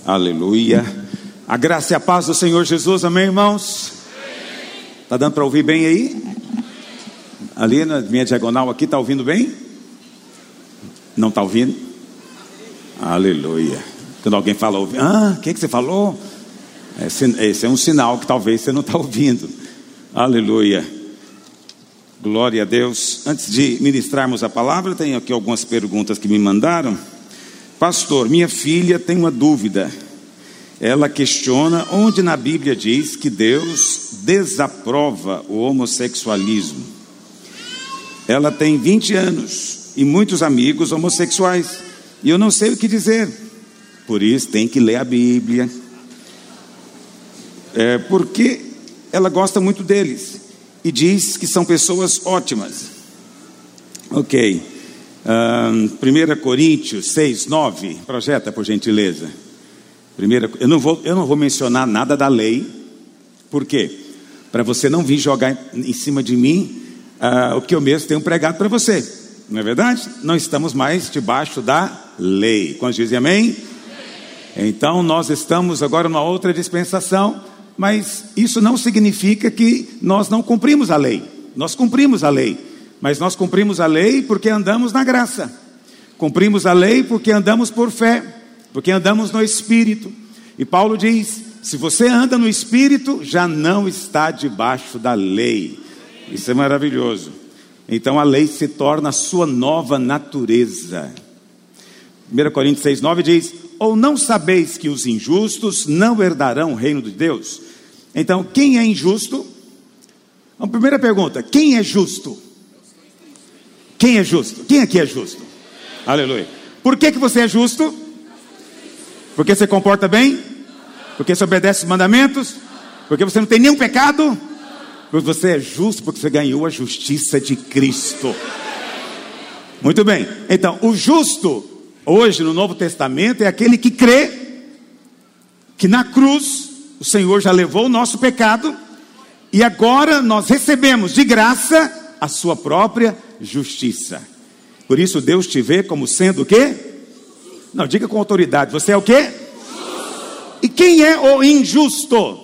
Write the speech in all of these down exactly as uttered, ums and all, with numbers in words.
Aleluia. A graça e a paz do Senhor Jesus, amém, irmãos? Está dando para ouvir bem aí? Ali na minha diagonal aqui, está ouvindo bem? Não está ouvindo? Aleluia. Quando alguém fala, ah, o que, que você falou? Esse é um sinal que talvez você não está ouvindo. Aleluia. Glória a Deus. Antes de ministrarmos a palavra, tenho aqui algumas perguntas que me mandaram. Pastor, minha filha tem uma dúvida. Ela questiona onde na Bíblia diz que Deus desaprova o homossexualismo. Ela tem vinte anos e muitos amigos homossexuais, e eu não sei o que dizer. Por isso tem que ler a Bíblia. É porque ela gosta muito deles e diz que são pessoas ótimas. Ok. um, primeira Coríntios seis, nove. Projeta, por gentileza. Primeira, eu, não vou, eu não vou mencionar nada da lei. Por quê? Para você não vir jogar em cima de mim uh, o que eu mesmo tenho pregado para você. Não é verdade? Não estamos mais debaixo da lei. Quantos dizem amém? Amém? Então nós estamos agora numa outra dispensação. Mas isso não significa que nós não cumprimos a lei. Nós cumprimos a lei. Mas nós cumprimos a lei porque andamos na graça. Cumprimos a lei porque andamos por fé. Porque andamos no Espírito. E Paulo diz, se você anda no Espírito, já não está debaixo da lei. Isso é maravilhoso. Então a lei se torna a sua nova natureza. primeira Coríntios seis, nove diz, ou não sabeis que os injustos não herdarão o reino de Deus? Então, quem é injusto? A primeira pergunta, quem é justo? Quem é justo? Quem aqui é justo? Aleluia. Por que que você é justo? Porque você comporta bem? Porque você obedece os mandamentos? Porque você não tem nenhum pecado? Porque você é justo, porque você ganhou a justiça de Cristo. Muito bem. Então, o justo hoje no Novo Testamento é aquele que crê que na cruz o Senhor já levou o nosso pecado e agora nós recebemos de graça a sua própria justiça. Por isso Deus te vê como sendo o quê? Não, diga com autoridade, você é o quê? E quem é o injusto?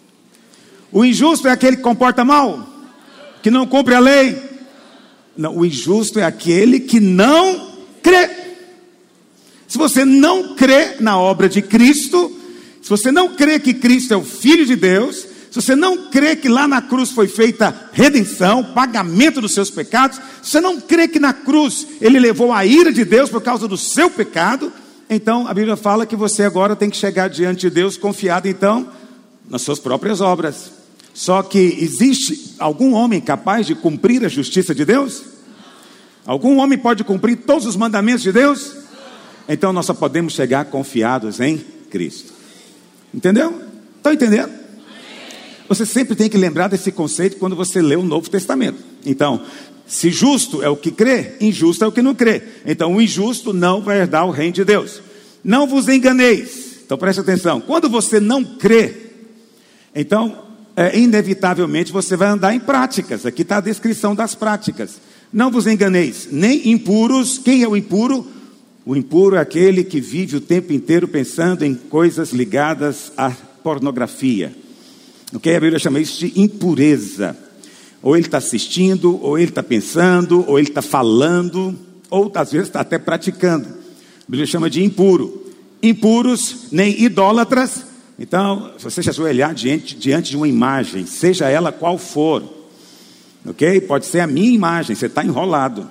O injusto é aquele que comporta mal, que não cumpre a lei. Não, o injusto é aquele que não crê. Se você não crê na obra de Cristo, se você não crê que Cristo é o Filho de Deus, se você não crê que lá na cruz foi feita redenção, pagamento dos seus pecados, se você não crê que na cruz Ele levou a ira de Deus por causa do seu pecado, então a Bíblia fala que você agora tem que chegar diante de Deus confiado então nas suas próprias obras. Só que existe algum homem capaz de cumprir a justiça de Deus? Algum homem pode cumprir todos os mandamentos de Deus? Então nós só podemos chegar confiados em Cristo. Entendeu? Estão entendendo? Você sempre tem que lembrar desse conceito quando você lê o Novo Testamento. Então, se justo é o que crê, injusto é o que não crê. Então o injusto não vai herdar o reino de Deus. Não vos enganeis. Então preste atenção. Quando você não crê, então é, inevitavelmente você vai andar em práticas. Aqui está a descrição das práticas. Não vos enganeis, nem impuros. Quem é o impuro? O impuro é aquele que vive o tempo inteiro pensando em coisas ligadas à pornografia. Ok? A Bíblia chama isso de impureza. Ou ele está assistindo, ou ele está pensando, ou ele está falando, ou às vezes está até praticando. A Bíblia chama de impuro. Impuros, nem idólatras. Então, se você se ajoelhar diante, diante de uma imagem, seja ela qual for, ok? Pode ser a minha imagem, você está enrolado.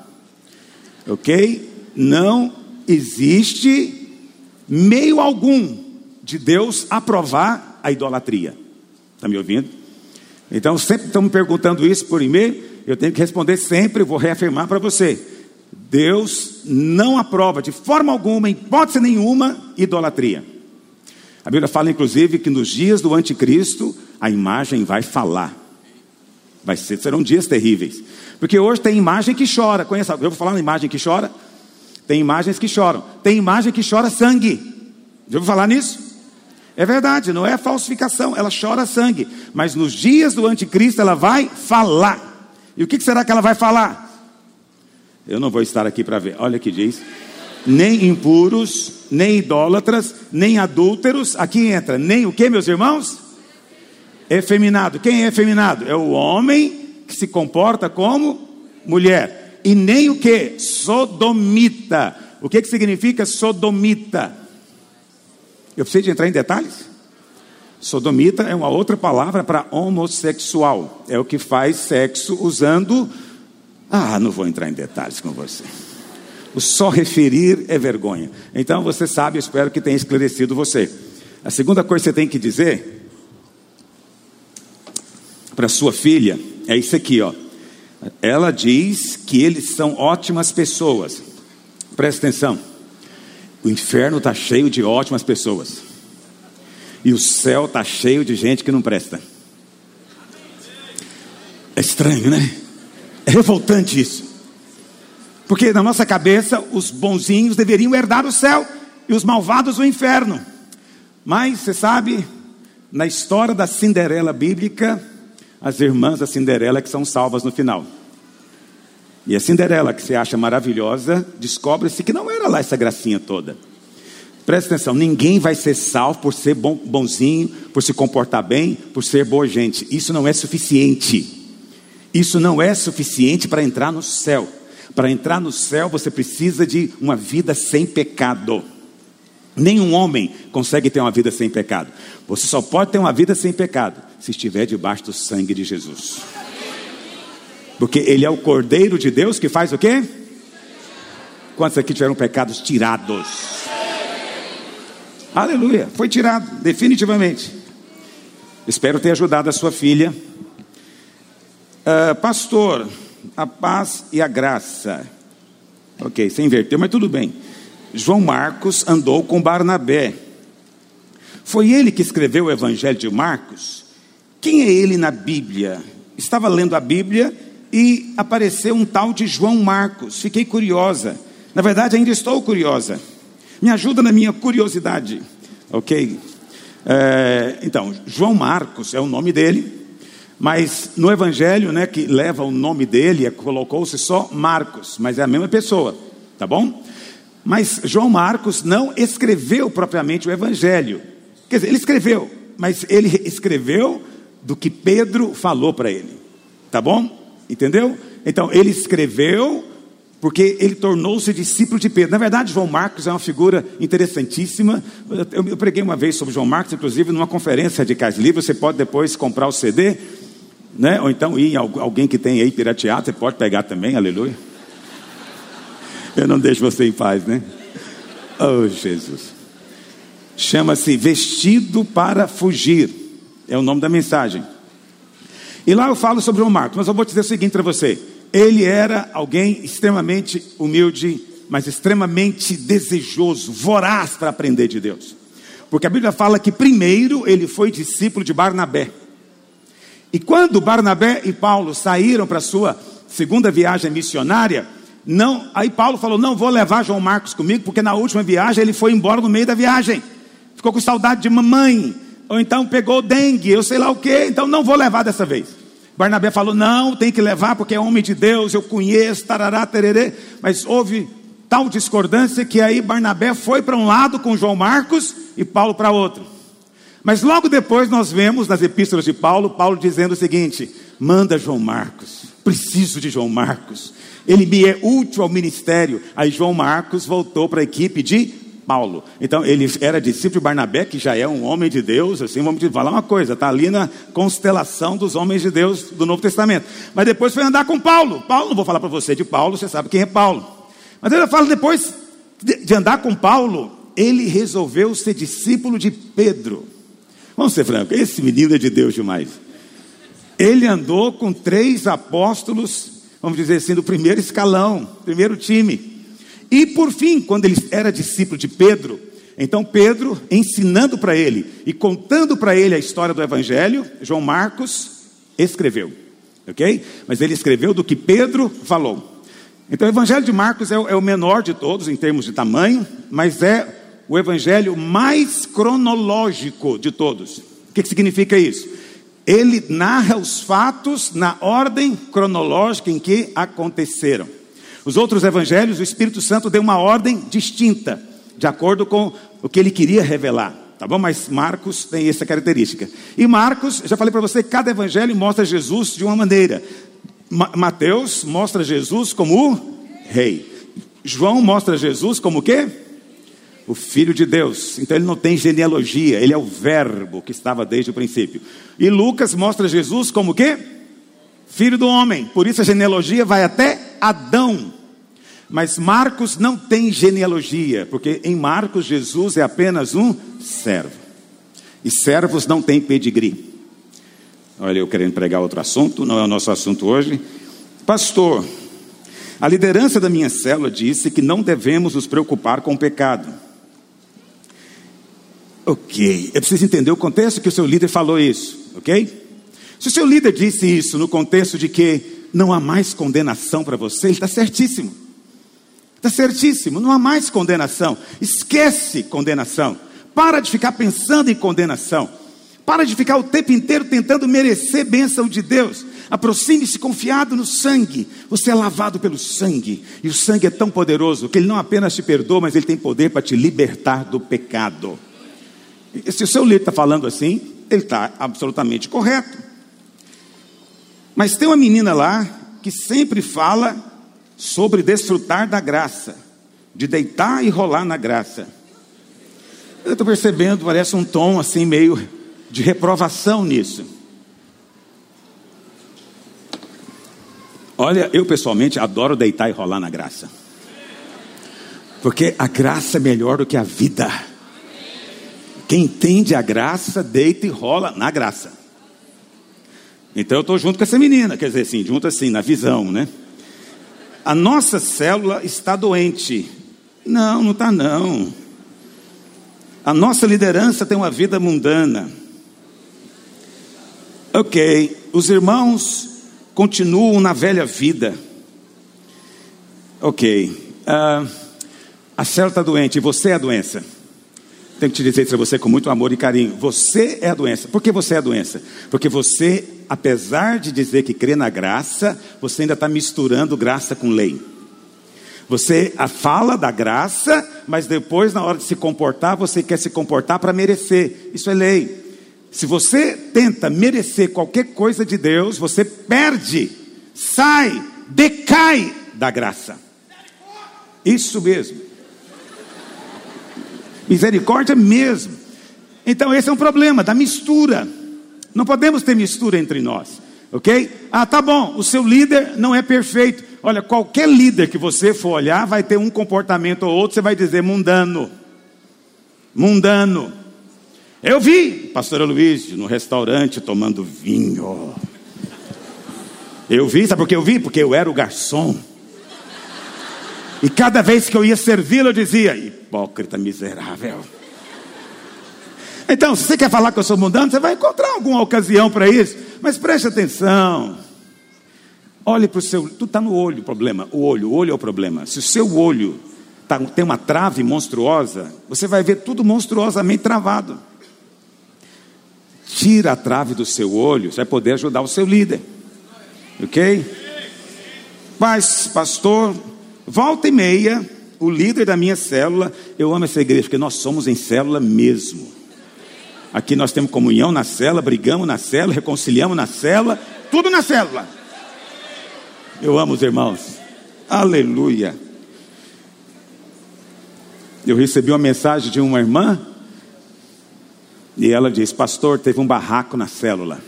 Ok? Não existe meio algum de Deus aprovar a idolatria. Está me ouvindo? Então sempre estão me perguntando isso por e-mail. Eu tenho que responder sempre, vou reafirmar para você. Deus não aprova de forma alguma, em hipótese nenhuma, idolatria. A Bíblia fala inclusive que nos dias do anticristo a imagem vai falar. Vai ser, serão dias terríveis. Porque hoje tem imagem que chora. Conhece? Eu vou falar uma imagem que chora. Tem imagens que choram. Tem imagem que chora sangue. Já ouviu falar nisso? É verdade, não é falsificação. Ela chora sangue. Mas nos dias do anticristo ela vai falar. E o que será que ela vai falar? Eu não vou estar aqui para ver. Olha o que diz. nem impuros, nem idólatras, nem adúlteros. Aqui entra, nem o que, meus irmãos? Efeminado. Quem é efeminado? É o homem que se comporta como mulher. E nem o que? Sodomita. O que que significa sodomita? Eu preciso de entrar em detalhes? Sodomita é uma outra palavra para homossexual. É o que faz sexo usando... Ah, não vou entrar em detalhes com você. O só referir é vergonha. Então você sabe, eu espero que tenha esclarecido você. A segunda coisa que você tem que dizer para sua filha é isso aqui, ó. Ela diz que eles são ótimas pessoas. Presta atenção. O inferno está cheio de ótimas pessoas. E o céu está cheio de gente que não presta. É estranho, né? É revoltante isso. Porque na nossa cabeça, os bonzinhos deveriam herdar o céu e os malvados o inferno. Mas, você sabe, na história da Cinderela bíblica, as irmãs da Cinderela que são salvas no final. E a Cinderela, que você acha maravilhosa, descobre-se que não era lá essa gracinha toda. Presta atenção, ninguém vai ser salvo por ser bom, bonzinho, por se comportar bem, por ser boa gente. Isso não é suficiente. Isso não é suficiente para entrar no céu. Para entrar no céu você precisa de uma vida sem pecado. Nenhum homem consegue ter uma vida sem pecado. Você só pode ter uma vida sem pecado se estiver debaixo do sangue de Jesus. Porque Ele é o Cordeiro de Deus que faz o quê? Quantos aqui tiveram pecados tirados? Aleluia, foi tirado, definitivamente. Espero ter ajudado a sua filha. Uh, pastor, a paz e a graça. Ok, você inverteu, mas tudo bem. João Marcos andou com Barnabé. Foi ele que escreveu o Evangelho de Marcos? Quem é ele na Bíblia? Estava lendo a Bíblia e apareceu um tal de João Marcos. Fiquei curiosa. Na verdade, ainda estou curiosa. Me ajuda na minha curiosidade. Ok? É, então, João Marcos é o nome dele. Mas no Evangelho, né, que leva o nome dele, colocou-se só Marcos, mas é a mesma pessoa, tá bom? Mas João Marcos não escreveu propriamente o Evangelho. Quer dizer, ele escreveu, mas ele escreveu do que Pedro falou para ele, tá bom? Entendeu? Então, ele escreveu porque ele tornou-se discípulo de Pedro. Na verdade, João Marcos é uma figura interessantíssima. Eu, eu preguei uma vez sobre João Marcos, inclusive numa conferência de Cais Livre. Você pode depois comprar o C D, né? Ou então ir em alguém que tem aí pirateado, você pode pegar também, aleluia. Eu não deixo você em paz, né? Oh, Jesus. Chama-se Vestido para Fugir. É o nome da mensagem. E lá eu falo sobre João Marcos, mas eu vou dizer o seguinte para você. Ele era alguém extremamente humilde, mas extremamente desejoso, voraz para aprender de Deus. Porque a Bíblia fala que primeiro ele foi discípulo de Barnabé. E quando Barnabé e Paulo saíram para a sua segunda viagem missionária, não, aí Paulo falou, não vou levar João Marcos comigo, porque na última viagem ele foi embora no meio da viagem. Ficou com saudade de mamãe, ou então pegou dengue, eu sei lá o que, então não vou levar dessa vez. Barnabé falou, não, tem que levar porque é homem de Deus, eu conheço, tarará, tererê. Mas houve tal discordância que aí Barnabé foi para um lado com João Marcos e Paulo para outro. Mas logo depois nós vemos nas epístolas de Paulo, Paulo dizendo o seguinte, manda João Marcos, preciso de João Marcos, ele me é útil ao ministério. Aí João Marcos voltou para a equipe de Paulo. Então ele era discípulo de Barnabé, que já é um homem de Deus, assim, vamos falar uma coisa, está ali na constelação dos homens de Deus do Novo Testamento. Mas depois foi andar com Paulo. Paulo, não vou falar para você de Paulo, você sabe quem é Paulo. Mas ele fala depois de, de andar com Paulo, ele resolveu ser discípulo de Pedro. Vamos ser francos, esse menino é de Deus demais. Ele andou com três apóstolos, vamos dizer assim, do primeiro escalão, primeiro time. E por fim, quando ele era discípulo de Pedro, então Pedro, ensinando para ele e contando para ele a história do Evangelho, João Marcos escreveu, ok? Mas ele escreveu do que Pedro falou. Então o Evangelho de Marcos é o, é o menor de todos em termos de tamanho, mas é o Evangelho mais cronológico de todos. O que, que significa isso? Ele narra os fatos na ordem cronológica em que aconteceram. Os outros evangelhos, o Espírito Santo deu uma ordem distinta, de acordo com o que ele queria revelar, tá bom? Mas Marcos tem essa característica. E Marcos, já falei para você, cada evangelho mostra Jesus de uma maneira. Ma- Mateus mostra Jesus como o rei. João mostra Jesus como o quê? O Filho de Deus. Então ele não tem genealogia, ele é o verbo que estava desde o princípio. E Lucas mostra Jesus como o quê? Filho do homem. Por isso a genealogia vai até Adão. Mas Marcos não tem genealogia, porque em Marcos Jesus é apenas um servo. E servos não têm pedigree. Olha, eu querendo pregar outro assunto, não é o nosso assunto hoje. Pastor, a liderança da minha célula disse que não devemos nos preocupar com o pecado. Ok, eu preciso entender o contexto que o seu líder falou isso, ok? Se o seu líder disse isso no contexto de que não há mais condenação para você, ele está certíssimo. Está certíssimo, não há mais condenação. Esquece condenação. Para de ficar pensando em condenação. Para de ficar o tempo inteiro tentando merecer bênção de Deus. Aproxime-se confiado no sangue. Você é lavado pelo sangue. E o sangue é tão poderoso que ele não apenas te perdoa, mas ele tem poder para te libertar do pecado. E se o seu líder está falando assim, ele está absolutamente correto. Mas tem uma menina lá que sempre fala sobre desfrutar da graça, de deitar e rolar na graça. Eu estou percebendo, parece um tom assim meio de reprovação nisso. Olha, eu pessoalmente adoro deitar e rolar na graça, porque a graça é melhor do que a vida. Quem entende a graça, deita e rola na graça. Então eu estou junto com essa menina, quer dizer assim, junto assim, na visão, né? A nossa célula está doente. Não, não está não. A nossa liderança tem uma vida mundana. Ok, os irmãos continuam na velha vida. Ok, uh, a célula está doente e você é a doença. Tenho que te dizer isso para você com muito amor e carinho. Você é a doença. Por que você é a doença? Porque você, apesar de dizer que crê na graça, você ainda está misturando graça com lei. Você fala da graça, mas depois, na hora de se comportar, você quer se comportar para merecer. Isso é lei. Se você tenta merecer qualquer coisa de Deus, você perde, sai, decai da graça. Isso mesmo. Misericórdia mesmo. Então esse é um problema da mistura. Não podemos ter mistura entre nós, ok? Ah, tá bom, o seu líder não é perfeito. Olha, qualquer líder que você for olhar vai ter um comportamento ou outro, você vai dizer mundano. Mundano. Eu vi pastor Luiz no restaurante tomando vinho. Eu vi, sabe por que eu vi? Porque eu era o garçom. E cada vez que eu ia servi-lo, eu dizia: hipócrita miserável. Então, se você quer falar que eu sou mundano, você vai encontrar alguma ocasião para isso. Mas preste atenção. Olhe para o seu... Tudo está no olho o problema. O olho, o olho é o problema. Se o seu olho tá, tem uma trave monstruosa, você vai ver tudo monstruosamente travado. Tira a trave do seu olho, você vai poder ajudar o seu líder. Ok? Mas, pastor... Volta e meia, o líder da minha célula, eu amo essa igreja, porque nós somos em célula mesmo. Aqui nós temos comunhão na célula, brigamos na célula, reconciliamos na célula, tudo na célula. Eu amo os irmãos. Aleluia. Eu recebi uma mensagem de uma irmã, e ela disse: pastor, teve um barraco na célula.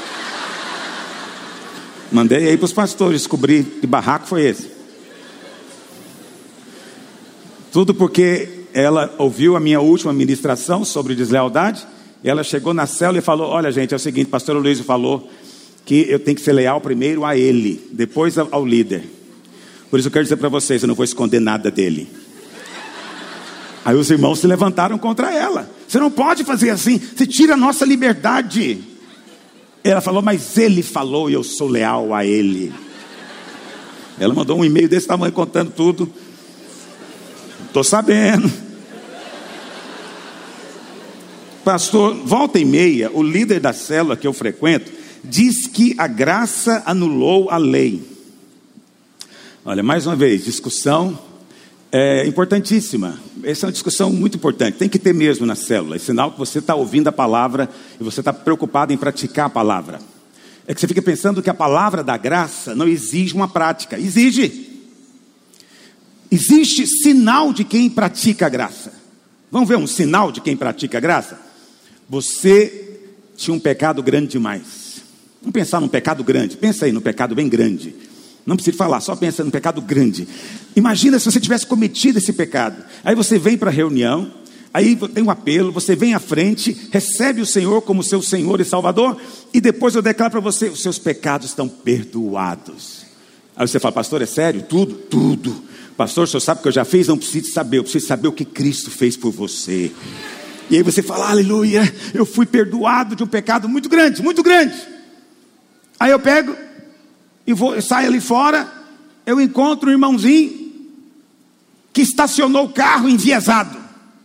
Mandei aí para os pastores descobrir que barraco foi esse. Tudo porque ela ouviu a minha última ministração sobre deslealdade. E ela chegou na célula e falou: olha gente, é o seguinte, pastor Luiz falou que eu tenho que ser leal primeiro a ele, depois ao líder. Por isso eu quero dizer para vocês, eu não vou esconder nada dele. Aí os irmãos se levantaram contra ela. Você não pode fazer assim, você tira a nossa liberdade. Ela falou: mas ele falou e eu sou leal a ele. Ela mandou um e-mail desse tamanho contando tudo. Estou sabendo. Pastor, volta e meia, o líder da célula que eu frequento diz que a graça anulou a lei. Olha, mais uma vez, discussão é importantíssima. Essa é uma discussão muito importante. Tem que ter mesmo na célula. É sinal que você está ouvindo a palavra e você está preocupado em praticar a palavra. É que você fica pensando que a palavra da graça não exige uma prática. Exige. Existe sinal de quem pratica a graça. Vamos ver um sinal de quem pratica a graça? Você tinha um pecado grande demais. Vamos pensar num pecado grande. Pensa aí num pecado bem grande. Não precisa falar, só pensa num pecado grande. Imagina se você tivesse cometido esse pecado. Aí você vem para a reunião, aí tem um apelo, você vem à frente, recebe o Senhor como seu Senhor e Salvador, e depois eu declaro para você, os seus pecados estão perdoados. Aí você fala, pastor, é sério? Tudo? Tudo. Pastor, o senhor sabe o que eu já fiz? Não preciso saber, eu preciso saber o que Cristo fez por você. E aí você fala, aleluia, eu fui perdoado de um pecado muito grande, muito grande. Aí eu pego e vou, eu saio ali fora, eu encontro um irmãozinho que estacionou o carro enviesado.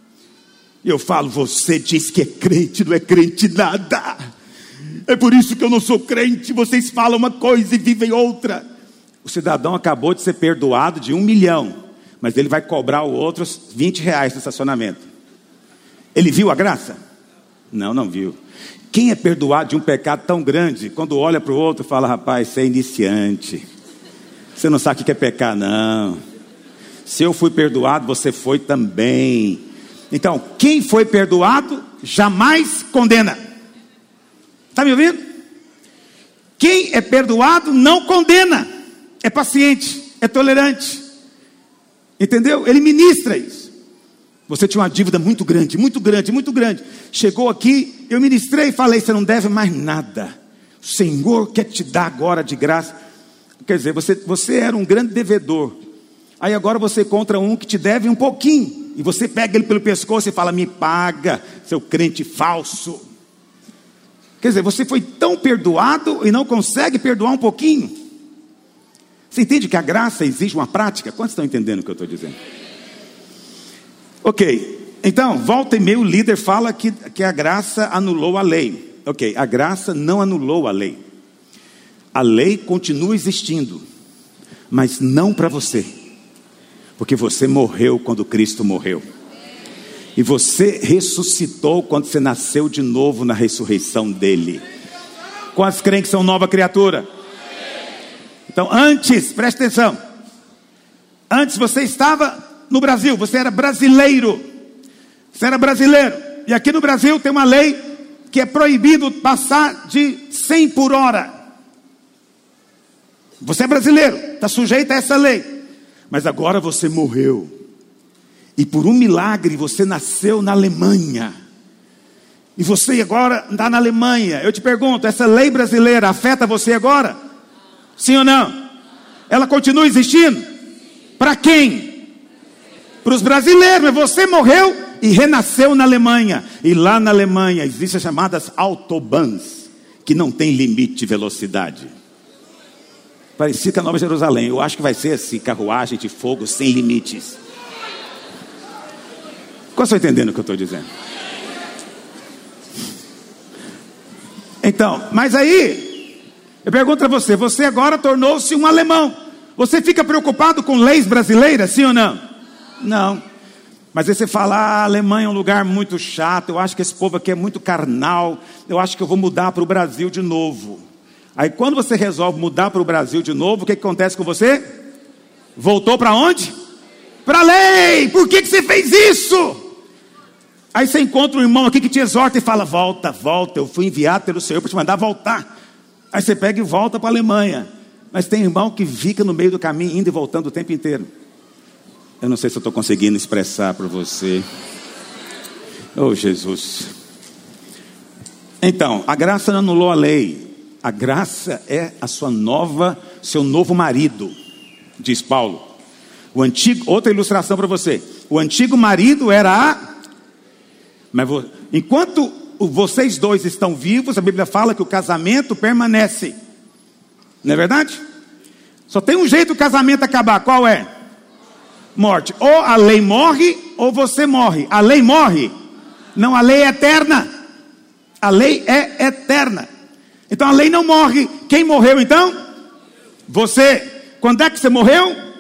E eu falo, você diz que é crente, não é crente nada. É por isso que eu não sou crente, vocês falam uma coisa e vivem outra. O cidadão acabou de ser perdoado de um milhão, mas ele vai cobrar o outro vinte reais no estacionamento. Ele viu a graça? Não, não viu. Quem é perdoado de um pecado tão grande, quando olha para o outro fala, rapaz, você é iniciante, você não sabe o que é pecar não. Se eu fui perdoado, você foi também. Então, quem foi perdoado jamais condena. Está me ouvindo? Quem é perdoado não condena. É paciente, é tolerante. Entendeu? Ele ministra isso. Você tinha uma dívida muito grande, muito grande, muito grande. Chegou aqui, eu ministrei e falei, você não deve mais nada. O Senhor quer te dar agora de graça. Quer dizer, você, você era um grande devedor. Aí agora você encontra um que te deve um pouquinho. E você pega ele pelo pescoço e fala, me paga, seu crente falso. Quer dizer, você foi tão perdoado e não consegue perdoar um pouquinho. Você entende que a graça exige uma prática? Quantos estão entendendo o que eu estou dizendo? Ok, então, volta e meia o líder fala que, que a graça anulou a lei. Ok, a graça não anulou a lei. A lei continua existindo, mas não para você. Porque você morreu quando Cristo morreu. E você ressuscitou quando você nasceu de novo na ressurreição dele. Quantos creem que são nova criatura? Então, antes, preste atenção. Antes você estava no Brasil, você era brasileiro. Você era brasileiro. E aqui no Brasil tem uma lei que é proibido passar de cem por hora. Você é brasileiro, está sujeito a essa lei. Mas agora você morreu. E por um milagre você nasceu na Alemanha. E você agora está na Alemanha. Eu te pergunto, essa lei brasileira afeta você agora? Sim ou não? Ela continua existindo? Para quem? Para os brasileiros. Mas você morreu e renasceu na Alemanha. E lá na Alemanha existem as chamadas autobahns, que não tem limite de velocidade. Parecia que a Nova Jerusalém. Eu acho que vai ser assim, carruagem de fogo sem limites. Qual estão entendendo o que eu estou dizendo? Então, mas aí, eu pergunto a você, você agora tornou-se um alemão. Você fica preocupado com leis brasileiras, sim ou não? Não. Mas aí você fala, ah, a Alemanha é um lugar muito chato, eu acho que esse povo aqui é muito carnal, eu acho que eu vou mudar para o Brasil de novo. Aí quando você resolve mudar para o Brasil de novo, o que, que acontece com você? Voltou para onde? Para a lei. Por que, que você fez isso? Aí você encontra um irmão aqui que te exorta e fala, volta, volta, eu fui enviado pelo Senhor para te mandar voltar. Aí você pega e volta para a Alemanha. Mas tem irmão que fica no meio do caminho, indo e voltando o tempo inteiro. Eu não sei se eu estou conseguindo expressar para você. Oh, Jesus. Então, a graça não anulou a lei. A graça é a sua nova, seu novo marido, diz Paulo. O antigo, outra ilustração para você. O antigo marido era a... Mas enquanto vocês dois estão vivos, a Bíblia fala que o casamento permanece. Não é verdade? Só tem um jeito do casamento acabar. Qual é? Morte. Ou a lei morre, ou você morre. A lei morre? Não, a lei é eterna. A lei é eterna. Então a lei não morre. Quem morreu então? Você. Quando é que você morreu?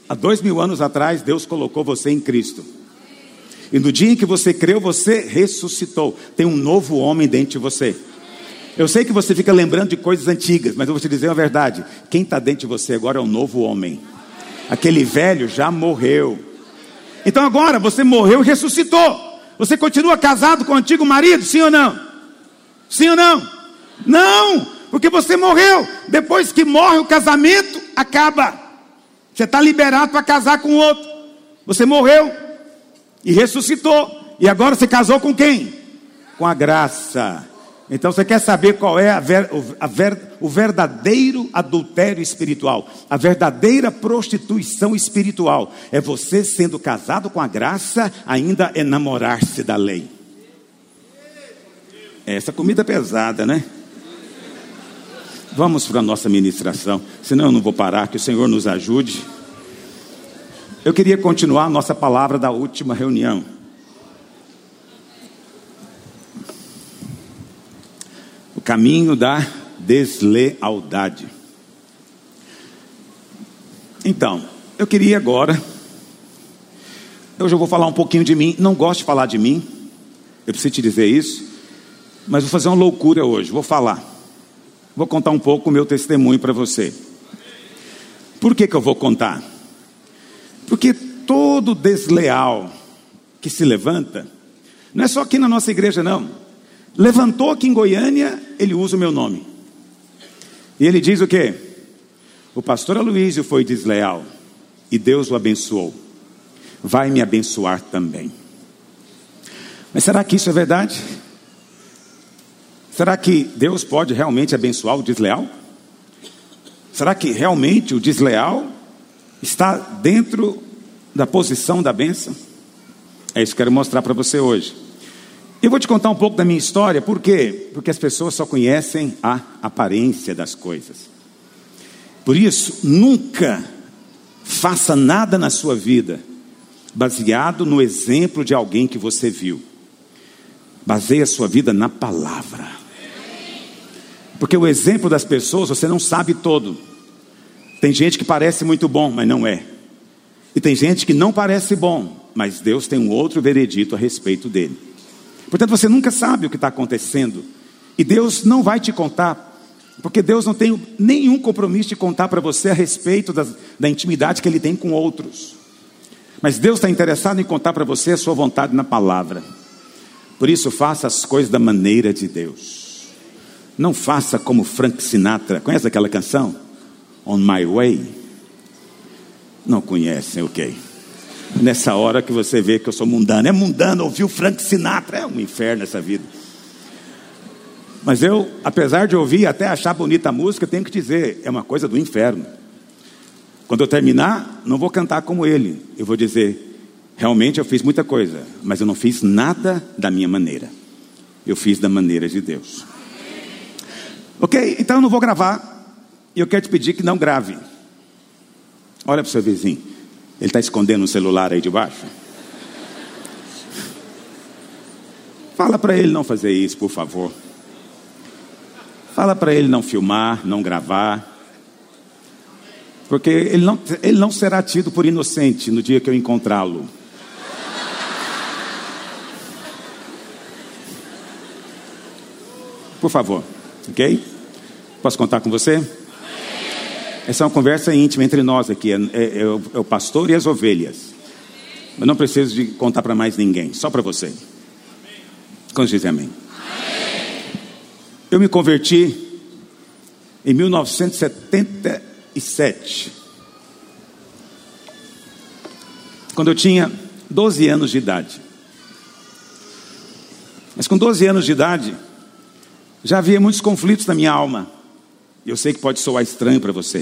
há dois mil anos atrás, Deus colocou você em Cristo. E no dia em que você creu, você ressuscitou. Tem um novo homem dentro de você. Eu sei que você fica lembrando de coisas antigas, mas eu vou te dizer a verdade. Quem está dentro de você agora é um novo homem. Aquele velho já morreu. Então agora você morreu e ressuscitou. Você continua casado com o antigo marido? Sim ou não? Sim ou não? Não, porque você morreu. Depois que morre o casamento, acaba. Você está liberado para casar com outro. Você morreu e ressuscitou. E agora você casou com quem? Com a graça. Então você quer saber qual é a ver, a ver, o verdadeiro adultério espiritual? A verdadeira prostituição espiritual é você sendo casado com a graça, ainda enamorar-se da lei. Essa comida é pesada, né? Vamos para a nossa ministração, senão eu não vou parar, que o Senhor nos ajude. Eu queria continuar a nossa palavra da última reunião. O caminho da deslealdade. Então, eu queria agora, hoje eu vou falar um pouquinho de mim. Não gosto de falar de mim, eu preciso te dizer isso, mas vou fazer uma loucura hoje, vou falar. Vou contar um pouco o meu testemunho para você. Por que que eu vou contar? Porque todo desleal que se levanta, não é só aqui na nossa igreja não, levantou aqui em Goiânia, ele usa o meu nome. E ele diz o quê? O pastor Aloísio foi desleal e Deus o abençoou. Vai me abençoar também. Mas será que isso é verdade? Será que Deus pode realmente abençoar o desleal? Será que realmente o desleal está dentro da posição da bênção? É isso que eu quero mostrar para você hoje. Eu vou te contar um pouco da minha história. Por quê? Porque as pessoas só conhecem a aparência das coisas. Por isso, nunca faça nada na sua vida baseado no exemplo de alguém que você viu. Baseie a sua vida na palavra. Porque o exemplo das pessoas você não sabe todo. Tem gente que parece muito bom, mas não é. E tem gente que não parece bom, mas Deus tem um outro veredito a respeito dele. Portanto, você nunca sabe o que está acontecendo. E Deus não vai te contar, porque Deus não tem nenhum compromisso de contar para você a respeito das, da intimidade que Ele tem com outros. Mas Deus está interessado em contar para você a sua vontade na palavra. Por isso, faça as coisas da maneira de Deus. Não faça como Frank Sinatra. Conhece aquela canção? On My Way? Não conhecem, ok. Nessa hora que você vê que eu sou mundano. É mundano ouvir o Frank Sinatra. É um inferno essa vida. Mas eu, apesar de ouvir até achar bonita a música, tenho que dizer, é uma coisa do inferno. Quando eu terminar, não vou cantar como ele. Eu vou dizer, realmente eu fiz muita coisa, mas eu não fiz nada da minha maneira. Eu fiz da maneira de Deus. Ok, então eu não vou gravar. E eu quero te pedir que não grave. Olha para o seu vizinho. Ele está escondendo o celular aí debaixo. Fala para ele não fazer isso, por favor. Fala para ele não filmar, não gravar. Porque ele não, ele não será tido por inocente no dia que eu encontrá-lo. Por favor, ok? Posso contar com você? Essa é uma conversa íntima entre nós aqui. É, é, é, o, é o pastor e as ovelhas. Eu não preciso de contar para mais ninguém, só para você. Quando diz amém? Eu me converti em mil novecentos e setenta e sete. Quando eu tinha doze anos de idade. Mas com doze anos de idade, já havia muitos conflitos na minha alma. Eu sei que pode soar estranho para você.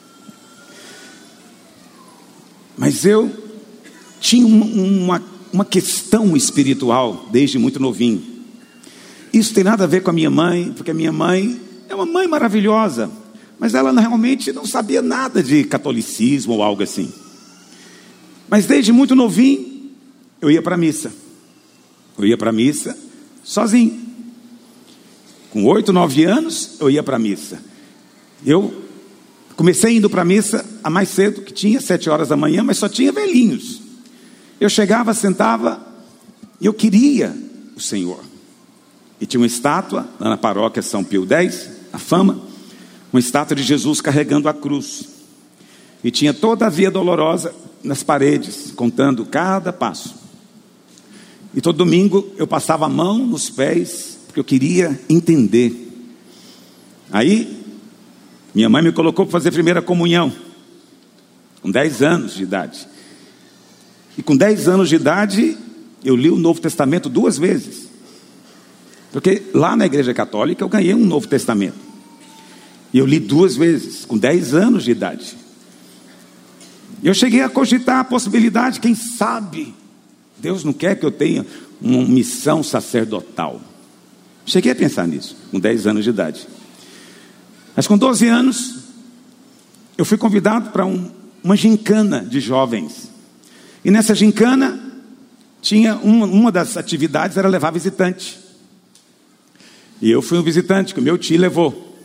Mas eu tinha uma, uma, uma questão espiritual desde muito novinho. Isso tem nada a ver com a minha mãe, porque a minha mãe é uma mãe maravilhosa, mas ela realmente não sabia nada de catolicismo ou algo assim. Mas desde muito novinho, eu ia para a missa. Eu ia para a missa sozinho. Com oito, nove anos, eu ia para a missa. Eu Comecei indo para a missa a mais cedo, que tinha sete horas da manhã, mas só tinha velhinhos. Eu chegava, sentava, e eu queria o Senhor. E tinha uma estátua lá na paróquia São Pio X, a Fama, uma estátua de Jesus carregando a cruz. E tinha toda a via dolorosa nas paredes, contando cada passo. E todo domingo eu passava a mão nos pés, porque eu queria entender. Aí, minha mãe me colocou para fazer a primeira comunhão, com dez anos de idade. E com dez anos de idade, eu li o Novo Testamento duas vezes. Porque lá na Igreja Católica eu ganhei um Novo Testamento. E eu li duas vezes, com dez anos de idade. Eu cheguei a cogitar a possibilidade, quem sabe, Deus não quer que eu tenha uma missão sacerdotal. Cheguei a pensar nisso, com dez anos de idade. Mas com doze anos, eu fui convidado para um, uma gincana de jovens. E nessa gincana, tinha uma, uma das atividades era levar visitante. E eu fui um visitante, que o meu tio levou.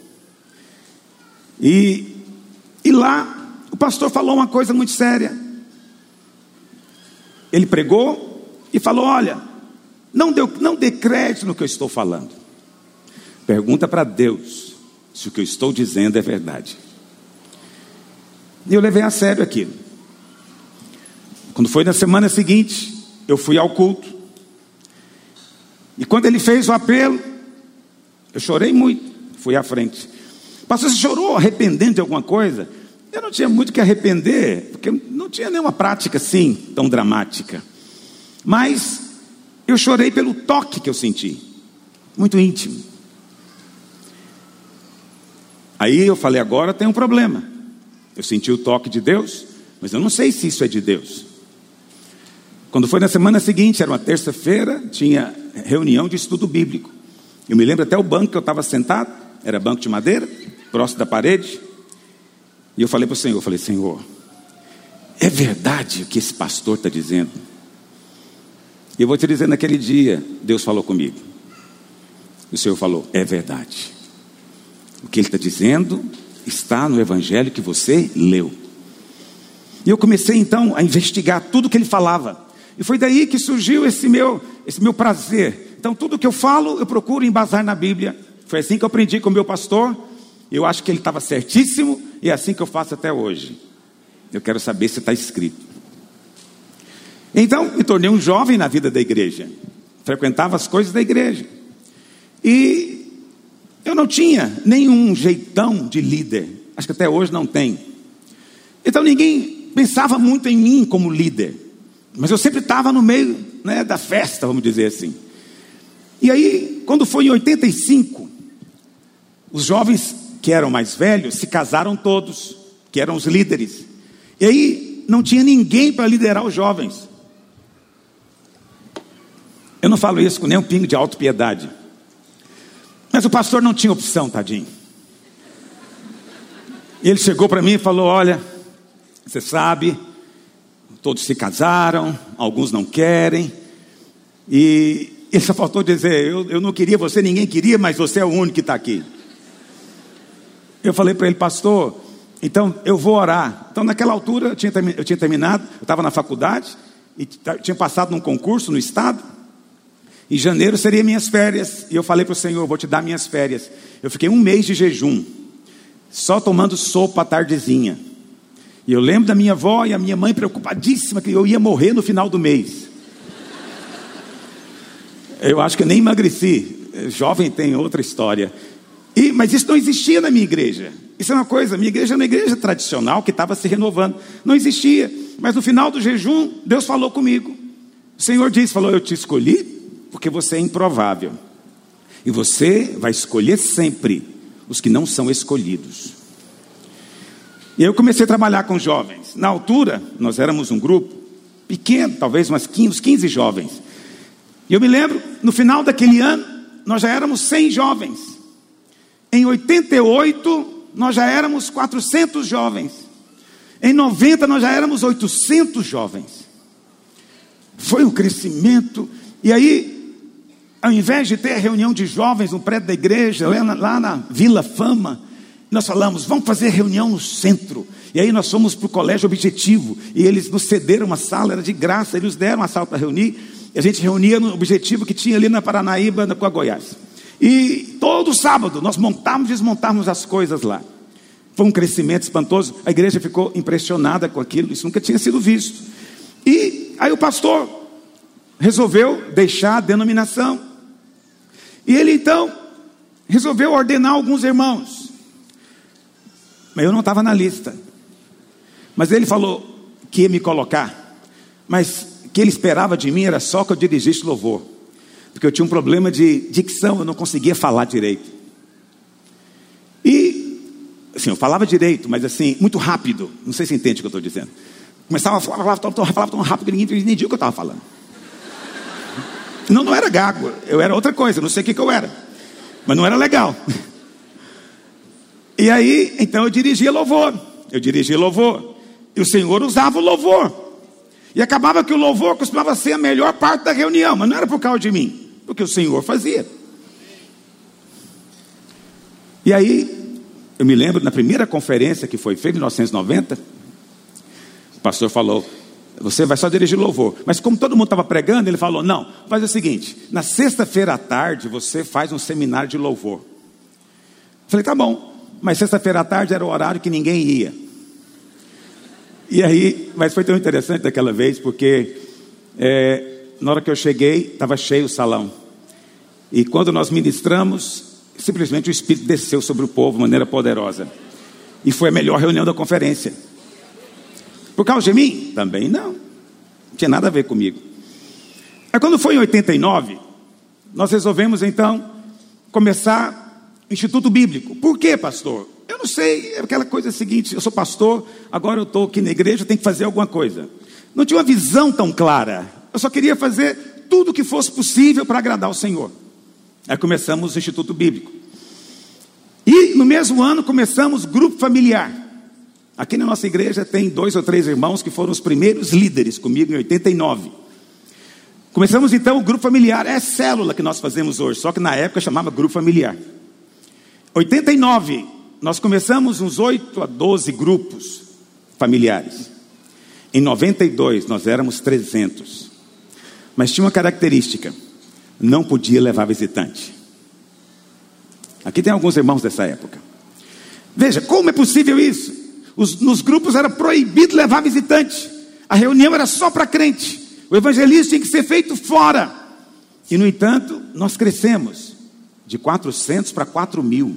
E, e lá, o pastor falou uma coisa muito séria. Ele pregou e falou, olha, não, deu, não dê crédito no que eu estou falando. Pergunta para Deus se o que eu estou dizendo é verdade. E eu levei a sério aquilo. Quando foi na semana seguinte, eu fui ao culto. E quando ele fez o apelo, eu chorei muito, fui à frente. Pastor, você chorou arrependendo de alguma coisa? Eu não tinha muito que arrepender, porque não tinha nenhuma prática assim, tão dramática. Mas eu chorei pelo toque que eu senti, muito íntimo. Aí eu falei, agora tem um problema. Eu senti o toque de Deus, mas eu não sei se isso é de Deus. Quando foi na semana seguinte, era uma terça-feira, tinha reunião de estudo bíblico. Eu me lembro até o banco que eu estava sentado, era banco de madeira, próximo da parede. E eu falei para o Senhor, eu falei, Senhor, é verdade o que esse pastor está dizendo? E eu vou te dizer, naquele dia, Deus falou comigo. O Senhor falou, é verdade. O que ele está dizendo está no evangelho que você leu. E eu comecei então a investigar tudo que ele falava. E foi daí que surgiu esse meu, esse meu prazer. Então tudo que eu falo, eu procuro embasar na Bíblia. Foi assim que eu aprendi com o meu pastor. Eu acho que ele estava certíssimo. E é assim que eu faço até hoje. Eu quero saber se está escrito. Então me tornei um jovem na vida da igreja. Frequentava as coisas da igreja. E eu não tinha nenhum jeitão de líder. Acho que até hoje não tem. Então ninguém pensava muito em mim como líder. Mas eu sempre estava no meio, né, da festa, vamos dizer assim. E aí, quando foi em oitenta e cinco, os jovens que eram mais velhos se casaram todos, que eram os líderes. E aí não tinha ninguém para liderar os jovens. Eu não falo isso com nenhum pingo de autopiedade. Mas o pastor não tinha opção, tadinho. E ele chegou para mim e falou, olha, você sabe, todos se casaram, alguns não querem. E ele só faltou dizer, eu, eu não queria você, ninguém queria, mas você é o único que está aqui. Eu falei para ele, pastor, então eu vou orar. Então naquela altura eu tinha, eu tinha terminado, eu estava na faculdade, e tinha passado num concurso no estado. Em janeiro seria minhas férias. E eu falei para o Senhor, vou te dar minhas férias. Eu fiquei um mês de jejum, só tomando sopa à tardezinha. E eu lembro da minha avó e a minha mãe preocupadíssima que eu ia morrer no final do mês. Eu acho que eu nem emagreci. Jovem tem outra história. E, mas isso não existia na minha igreja. Isso é uma coisa, minha igreja é uma igreja tradicional que estava se renovando. Não existia. Mas no final do jejum, Deus falou comigo. O Senhor disse, falou, eu te escolhi porque você é improvável. E você vai escolher sempre os que não são escolhidos. E eu comecei a trabalhar com jovens. Na altura, nós éramos um grupo pequeno, talvez umas quinze, uns quinze jovens. E eu me lembro, no final daquele ano, nós já éramos cem jovens. Em oitenta e oito, nós já éramos quatrocentos jovens. Em noventa, nós já éramos oitocentos jovens. Foi um crescimento. E aí, ao invés de ter a reunião de jovens no prédio da igreja, lá na, lá na Vila Fama, Nós falamos, vamos fazer reunião no centro. E aí nós fomos para o Colégio Objetivo. E eles nos cederam uma sala, era de graça. Eles deram uma sala para reunir. E a gente reunia no Objetivo que tinha ali na Paranaíba, com a Goiás. E todo sábado nós montávamos e desmontávamos as coisas lá. Foi um crescimento espantoso. A igreja ficou impressionada com aquilo. Isso nunca tinha sido visto. E aí o pastor resolveu deixar a denominação. E ele então resolveu ordenar alguns irmãos. Mas eu não estava na lista. Mas ele falou que ia me colocar. Mas o que ele esperava de mim era só que eu dirigisse louvor. Porque eu tinha um problema de dicção, eu não conseguia falar direito. E, assim, eu falava direito, mas assim, muito rápido. Não sei se entende o que eu estou dizendo. Começava a falar, falava, falava, falava tão rápido que ninguém entendia o que eu estava falando. Não, não era gago, eu era outra coisa, não sei o que, que eu era. Mas não era legal. E aí, então eu dirigia louvor. Eu dirigia louvor. E o Senhor usava o louvor. E acabava que o louvor costumava ser a melhor parte da reunião. Mas não era por causa de mim. Porque o Senhor fazia. E aí, eu me lembro, na primeira conferência que foi feita em mil novecentos e noventa, o pastor falou, você vai só dirigir louvor. Mas como todo mundo estava pregando, ele falou, não, faz o seguinte, na sexta-feira à tarde, você faz um seminário de louvor. Eu falei, tá bom. Mas sexta-feira à tarde era o horário que ninguém ia. E aí, mas foi tão interessante daquela vez, porque é, na hora que eu cheguei, estava cheio o salão. E quando nós ministramos, simplesmente o Espírito desceu sobre o povo de maneira poderosa. E foi a melhor reunião da conferência. Por causa de mim? Também não. Não tinha nada a ver comigo. Aí quando foi em oitenta e nove, nós resolvemos então começar Instituto Bíblico. Por quê, pastor? Eu não sei, é aquela coisa seguinte, eu sou pastor, agora eu estou aqui na igreja, eu tenho que fazer alguma coisa. Não tinha uma visão tão clara. Eu só queria fazer tudo o que fosse possível para agradar o Senhor. Aí começamos o Instituto Bíblico. E no mesmo ano começamos grupo familiar. Aqui na nossa igreja tem dois ou três irmãos que foram os primeiros líderes comigo em oitenta e nove. Começamos então o grupo familiar, é célula que nós fazemos hoje, só que na época chamava grupo familiar. oitenta e nove, nós começamos uns oito a doze grupos familiares. Em noventa e dois, nós éramos trezentos. Mas tinha uma característica, não podia levar visitante. Aqui tem alguns irmãos dessa época. Veja, como é possível isso? Os, nos grupos era proibido levar visitante. A reunião era só para crente. O evangelismo tinha que ser feito fora. E no entanto, nós crescemos de quatrocentos para quatro mil.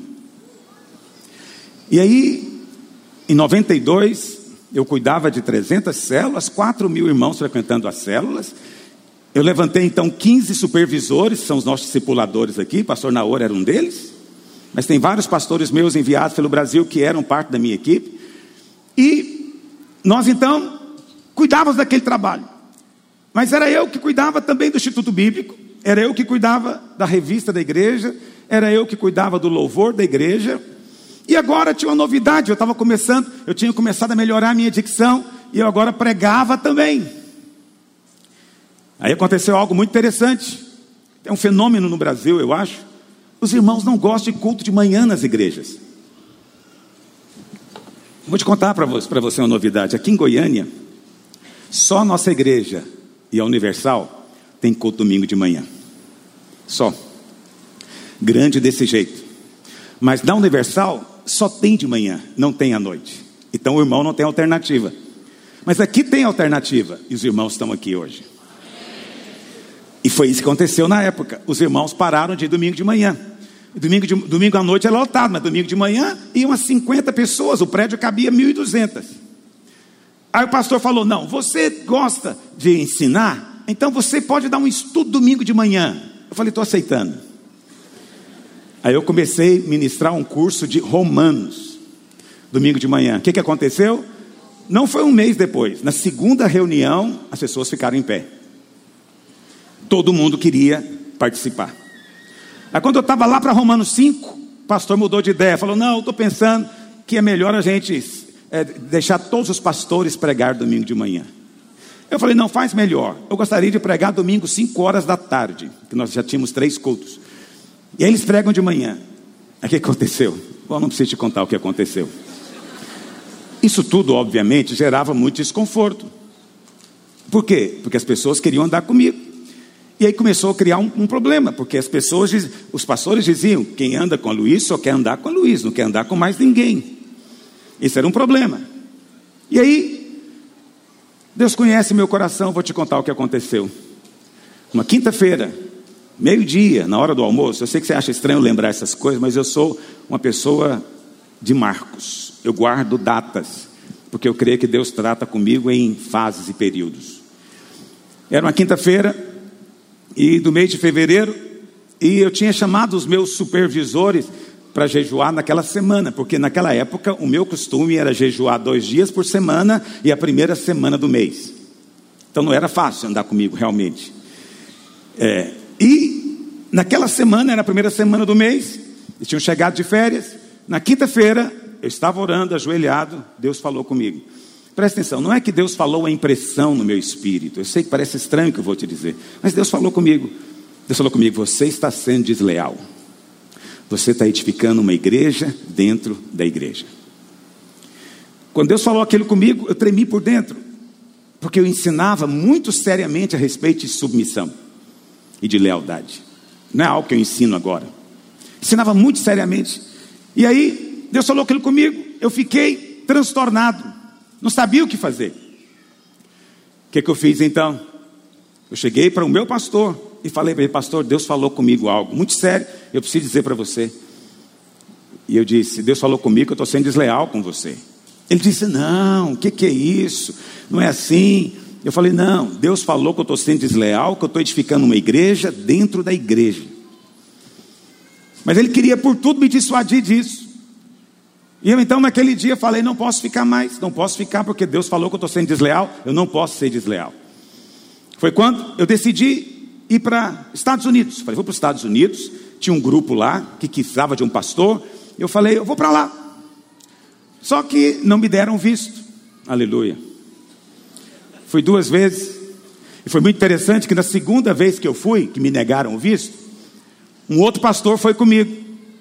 E aí, em noventa e dois, eu cuidava de trezentas células, quatro mil irmãos frequentando as células. Eu levantei então quinze supervisores, são os nossos discipuladores aqui, pastor Naor era um deles. Mas tem vários pastores meus enviados pelo Brasil que eram parte da minha equipe. E nós então cuidávamos daquele trabalho. Mas era eu que cuidava também do Instituto Bíblico, era eu que cuidava da revista da igreja, era eu que cuidava do louvor da igreja. E agora tinha uma novidade, eu estava começando, eu tinha começado a melhorar a minha dicção, e eu agora pregava também. Aí aconteceu algo muito interessante. É um fenômeno no Brasil, eu acho. Os irmãos não gostam de culto de manhã nas igrejas. Vou te contar para você, para você uma novidade. Aqui em Goiânia, só a nossa igreja e a Universal tem culto domingo de manhã. Só. Grande desse jeito. Mas na Universal só tem de manhã, não tem à noite. Então o irmão não tem alternativa. Mas aqui tem alternativa. E os irmãos estão aqui hoje. E foi isso que aconteceu na época. Os irmãos pararam de ir domingo de manhã. Domingo, de, domingo à noite era lotado, mas domingo de manhã iam umas cinquenta pessoas. O prédio cabia mil e duzentas. Aí o pastor falou, não, você gosta de ensinar? Então você pode dar um estudo domingo de manhã. Eu falei, estou aceitando. Aí eu comecei a ministrar um curso de Romanos, domingo de manhã. O que, que aconteceu? Não foi um mês depois. Na segunda reunião, as pessoas ficaram em pé. Todo mundo queria participar. Aí quando eu estava lá para Romanos cinco, o pastor mudou de ideia. Falou, não, eu estou pensando que é melhor a gente é, deixar todos os pastores pregar domingo de manhã. Eu falei, não, faz melhor. Eu gostaria de pregar domingo cinco horas da tarde, que nós já tínhamos três cultos. E aí eles pregam de manhã. Aí o que aconteceu? Bom, não preciso te contar o que aconteceu. Isso tudo, obviamente, gerava muito desconforto. Por quê? Porque as pessoas queriam andar comigo. E aí começou a criar um, um problema, porque as pessoas, os pastores diziam, quem anda com a Luiz só quer andar com a Luiz, não quer andar com mais ninguém. Isso era um problema. E aí, Deus conhece meu coração, vou te contar o que aconteceu. Uma quinta-feira, meio-dia, na hora do almoço, eu sei que você acha estranho lembrar essas coisas, mas eu sou uma pessoa de marcos. Eu guardo datas, porque eu creio que Deus trata comigo em fases e períodos. Era uma quinta-feira, e do mês de fevereiro, e eu tinha chamado os meus supervisores para jejuar naquela semana, porque naquela época o meu costume era jejuar dois dias por semana e a primeira semana do mês. Então não era fácil andar comigo realmente. É, e naquela semana, era a primeira semana do mês, eles tinham chegado de férias. Na quinta-feira, eu estava orando, ajoelhado, Deus falou comigo. Presta atenção, não é que Deus falou a impressão no meu espírito. Eu sei que parece estranho o que eu vou te dizer, mas Deus falou comigo. Deus falou comigo, você está sendo desleal. Você está edificando uma igreja dentro da igreja. Quando Deus falou aquilo comigo, eu tremi por dentro, porque eu ensinava muito seriamente a respeito de submissão e de lealdade. Não é algo que eu ensino agora. Ensinava muito seriamente. E aí, Deus falou aquilo comigo, eu fiquei transtornado. Não sabia o que fazer. O que, que eu fiz então? Eu cheguei para o meu pastor e falei para ele, pastor, Deus falou comigo algo muito sério, eu preciso dizer para você. E eu disse, Deus falou comigo que eu estou sendo desleal com você. Ele disse, não, o que, que é isso? Não é assim. Eu falei, não, Deus falou que eu estou sendo desleal, que eu estou edificando uma igreja dentro da igreja. Mas ele queria por tudo me dissuadir disso. E eu então naquele dia falei, não posso ficar mais, não posso ficar porque Deus falou que eu estou sendo desleal, eu não posso ser desleal. Foi quando eu decidi ir para Estados Unidos. Falei, vou para os Estados Unidos, tinha um grupo lá que precisava de um pastor, eu falei, eu vou para lá. Só que não me deram visto, aleluia. Fui duas vezes, e foi muito interessante que na segunda vez que eu fui, que me negaram o visto, um outro pastor foi comigo.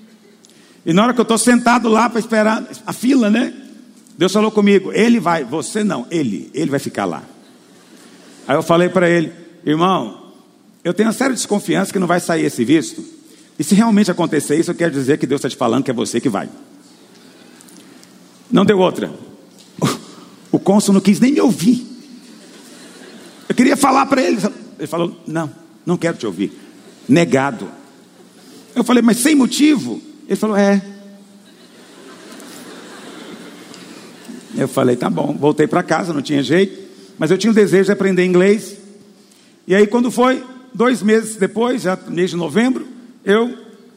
E na hora que eu estou sentado lá para esperar a fila, né? Deus falou comigo, ele vai, você não, ele, ele vai ficar lá. Aí eu falei para ele, irmão, eu tenho uma séria desconfiança que não vai sair esse visto. E se realmente acontecer isso, eu quero dizer que Deus está te falando que é você que vai. Não deu outra. O cônsul não quis nem me ouvir. Eu queria falar para ele. Ele falou, não, não quero te ouvir. Negado. Eu falei, mas sem motivo? Ele falou, é. Eu falei, tá bom. Voltei para casa, não tinha jeito. Mas eu tinha o desejo de aprender inglês. E aí quando foi, dois meses depois, já mês de novembro, eu...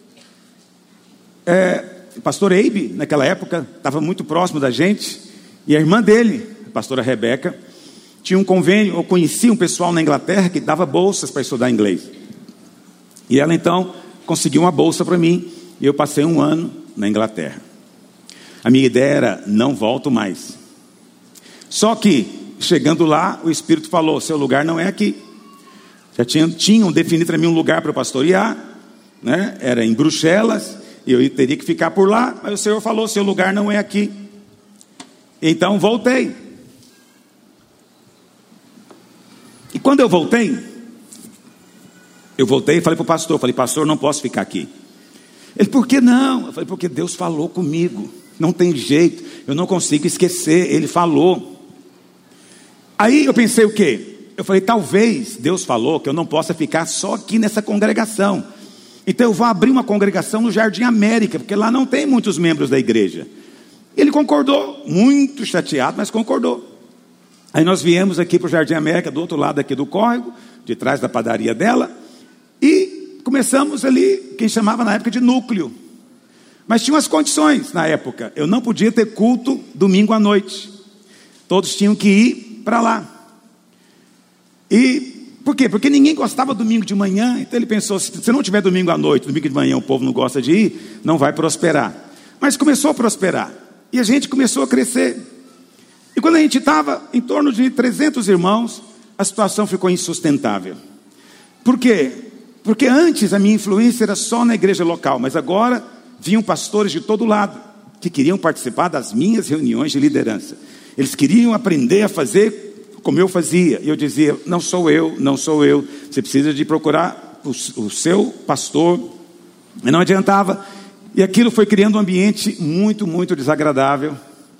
É, o pastor Eibe, naquela época, estava muito próximo da gente. E a irmã dele, a pastora Rebeca, tinha um convênio, eu conhecia um pessoal na Inglaterra que dava bolsas para estudar inglês. E ela então conseguiu uma bolsa para mim. E eu passei um ano na Inglaterra. A minha ideia era, não volto mais. Só que, chegando lá, o Espírito falou, seu lugar não é aqui. Já tinham, tinham definido para mim um lugar para eu pastorear, né? Era em Bruxelas, e eu teria que ficar por lá, mas o Senhor falou, seu lugar não é aqui. Então voltei. E quando eu voltei, eu voltei e falei para o pastor, falei, pastor, não posso ficar aqui. Ele, por que não? Eu falei, porque Deus falou comigo, não tem jeito, eu não consigo esquecer, Ele falou. Aí eu pensei o quê? Eu falei, talvez Deus falou que eu não possa ficar só aqui nessa congregação. Então eu vou abrir uma congregação no Jardim América, porque lá não tem muitos membros da igreja. Ele concordou, muito chateado, mas concordou. Aí nós viemos aqui para o Jardim América, do outro lado aqui do córrego, de trás da padaria dela, e começamos ali, quem chamava na época de núcleo. Mas tinha umas condições na época. Eu não podia ter culto domingo à noite. Todos tinham que ir para lá. E por quê? Porque ninguém gostava domingo de manhã. Então ele pensou, se você não tiver domingo à noite, domingo de manhã o povo não gosta de ir, não vai prosperar. Mas começou a prosperar. E a gente começou a crescer. E quando a gente estava em torno de trezentos irmãos, a situação ficou insustentável. Por quê? Porque antes a minha influência era só na igreja local, mas agora vinham pastores de todo lado, que queriam participar das minhas reuniões de liderança. Eles queriam aprender a fazer como eu fazia. E eu dizia, não sou eu, não sou eu. Você precisa de procurar o, o seu pastor. E não adiantava. E aquilo foi criando um ambiente muito, muito desagradável.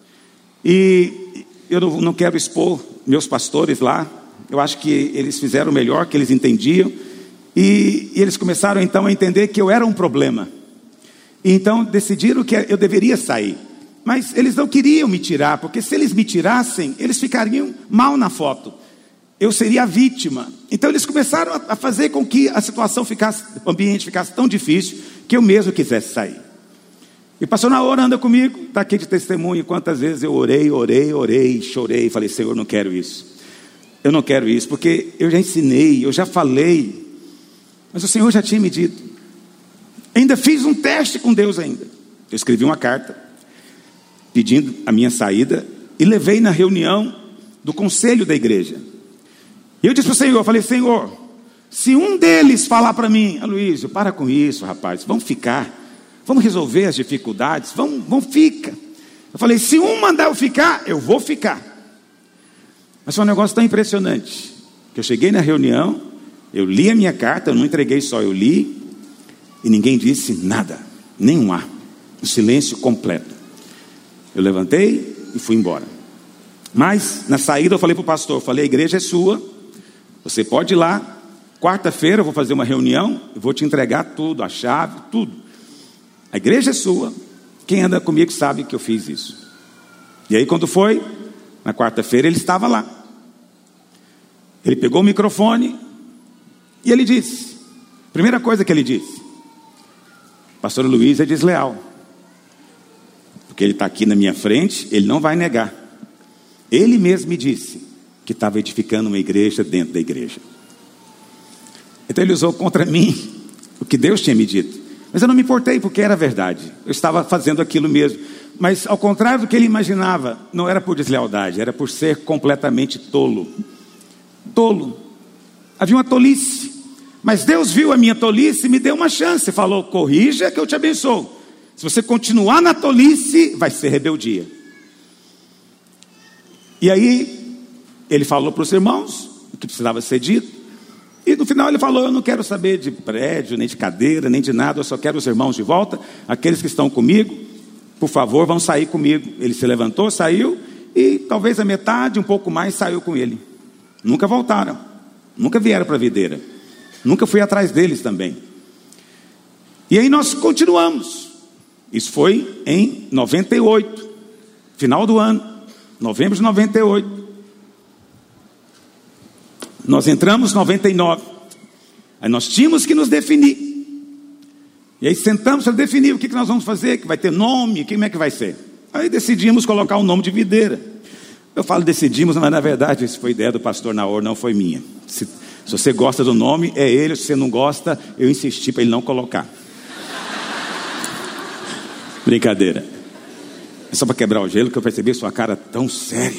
E eu não, não quero expor meus pastores lá. Eu acho que eles fizeram o melhor que eles entendiam. E, e eles começaram então a entender que eu era um problema. E então decidiram que eu deveria sair. Mas eles não queriam me tirar, porque se eles me tirassem, eles ficariam mal na foto. Eu seria a vítima. Então eles começaram a fazer com que a situação ficasse, o ambiente ficasse tão difícil, que eu mesmo quisesse sair. E o pastor Naor anda comigo, está aqui de testemunho, quantas vezes eu orei, orei, orei, chorei, falei, Senhor, não quero isso. Eu não quero isso, porque eu já ensinei, eu já falei, mas o Senhor já tinha me dito. Ainda fiz um teste com Deus ainda. Eu escrevi uma carta, pedindo a minha saída, e levei na reunião do conselho da igreja. E eu disse para o Senhor, eu falei, Senhor, se um deles falar para mim, Aloysio, para com isso, rapaz, vamos ficar, vamos resolver as dificuldades, vamos, vamos fica. Eu falei, se um mandar eu ficar, eu vou ficar. Mas foi um negócio tão impressionante, que eu cheguei na reunião, eu li a minha carta, eu não entreguei só, eu li, e ninguém disse nada, nenhum ar, um silêncio completo. Eu levantei e fui embora. Mas na saída eu falei para o pastor, eu falei, a igreja é sua, você pode ir lá, quarta-feira eu vou fazer uma reunião, eu vou te entregar tudo, a chave, tudo. A igreja é sua, quem anda comigo sabe que eu fiz isso. E aí quando foi, na quarta-feira ele estava lá. Ele pegou o microfone e ele disse, primeira coisa que ele disse, pastor Luiz é desleal. Porque ele está aqui na minha frente, ele não vai negar. Ele mesmo me disse que estava edificando uma igreja dentro da igreja. Então ele usou contra mim o que Deus tinha me dito. Mas eu não me importei porque era verdade. Eu estava fazendo aquilo mesmo. Mas ao contrário do que ele imaginava, não era por deslealdade, era por ser completamente tolo. Tolo. Havia uma tolice. Mas Deus viu a minha tolice e me deu uma chance. Falou, corrija que eu te abençoo. Se você continuar na tolice, vai ser rebeldia. E aí, ele falou para os irmãos o que precisava ser dito. E no final ele falou, eu não quero saber de prédio, nem de cadeira, nem de nada. Eu só quero os irmãos de volta. Aqueles que estão comigo, por favor, vão sair comigo. Ele se levantou, saiu. E talvez a metade, um pouco mais, saiu com ele. Nunca voltaram. Nunca vieram para a videira. Nunca fui atrás deles também. E aí nós continuamos. Isso foi em noventa e oito, final do ano, novembro de noventa e oito. Nós entramos em noventa e nove. Aí nós tínhamos que nos definir. E aí sentamos para definir o que, que nós vamos fazer, que vai ter nome, como é que vai ser. Aí decidimos colocar o nome de videira. Eu falo decidimos, mas na verdade isso foi ideia do pastor Naor, não foi minha. Se, se você gosta do nome, é ele. Se você não gosta, eu insisti para ele não colocar. Brincadeira. É só para quebrar o gelo que eu percebi sua cara tão séria.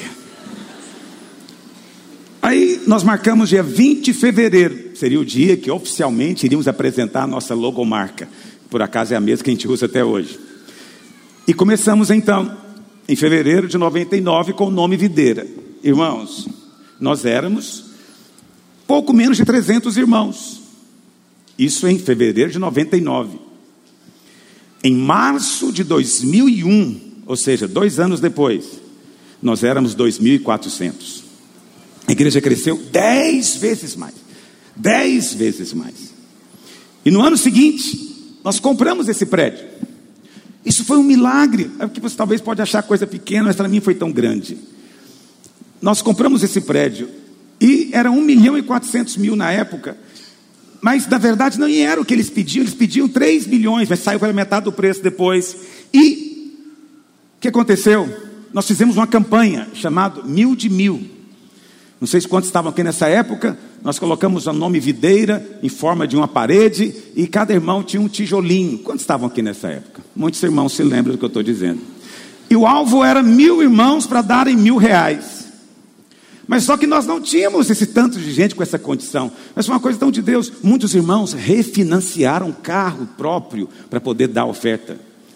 Aí nós marcamos dia vinte de fevereiro. Seria o dia que oficialmente iríamos apresentar a nossa logomarca. Por acaso é a mesma que a gente usa até hoje. E começamos então, em fevereiro de noventa e nove, com o nome Videira. Irmãos, nós éramos pouco menos de trezentos irmãos. Isso em fevereiro de noventa e nove. Em março de dois mil e um, ou seja, dois anos depois, nós éramos dois mil e quatrocentos. A igreja cresceu dez vezes mais. Dez vezes mais. E no ano seguinte, nós compramos esse prédio. Isso foi um milagre. É que você talvez pode achar coisa pequena, mas para mim foi tão grande. Nós compramos esse prédio e era um milhão e quatrocentos mil na época. Mas na verdade não era o que eles pediam. Eles pediam três milhões, mas saiu pela metade do preço depois. E o que aconteceu? Nós fizemos uma campanha chamada Mil de Mil. Não sei quantos estavam aqui nessa época. Nós colocamos o nome Videira em forma de uma parede e cada irmão tinha um tijolinho. Quantos estavam aqui nessa época? Muitos irmãos se lembram do que eu estou dizendo. E o alvo era mil irmãos para darem mil reais. Mas só que nós não tínhamos esse tanto de gente com essa condição. Mas foi uma coisa tão de Deus. Muitos irmãos refinanciaram carro próprio para poder dar a oferta.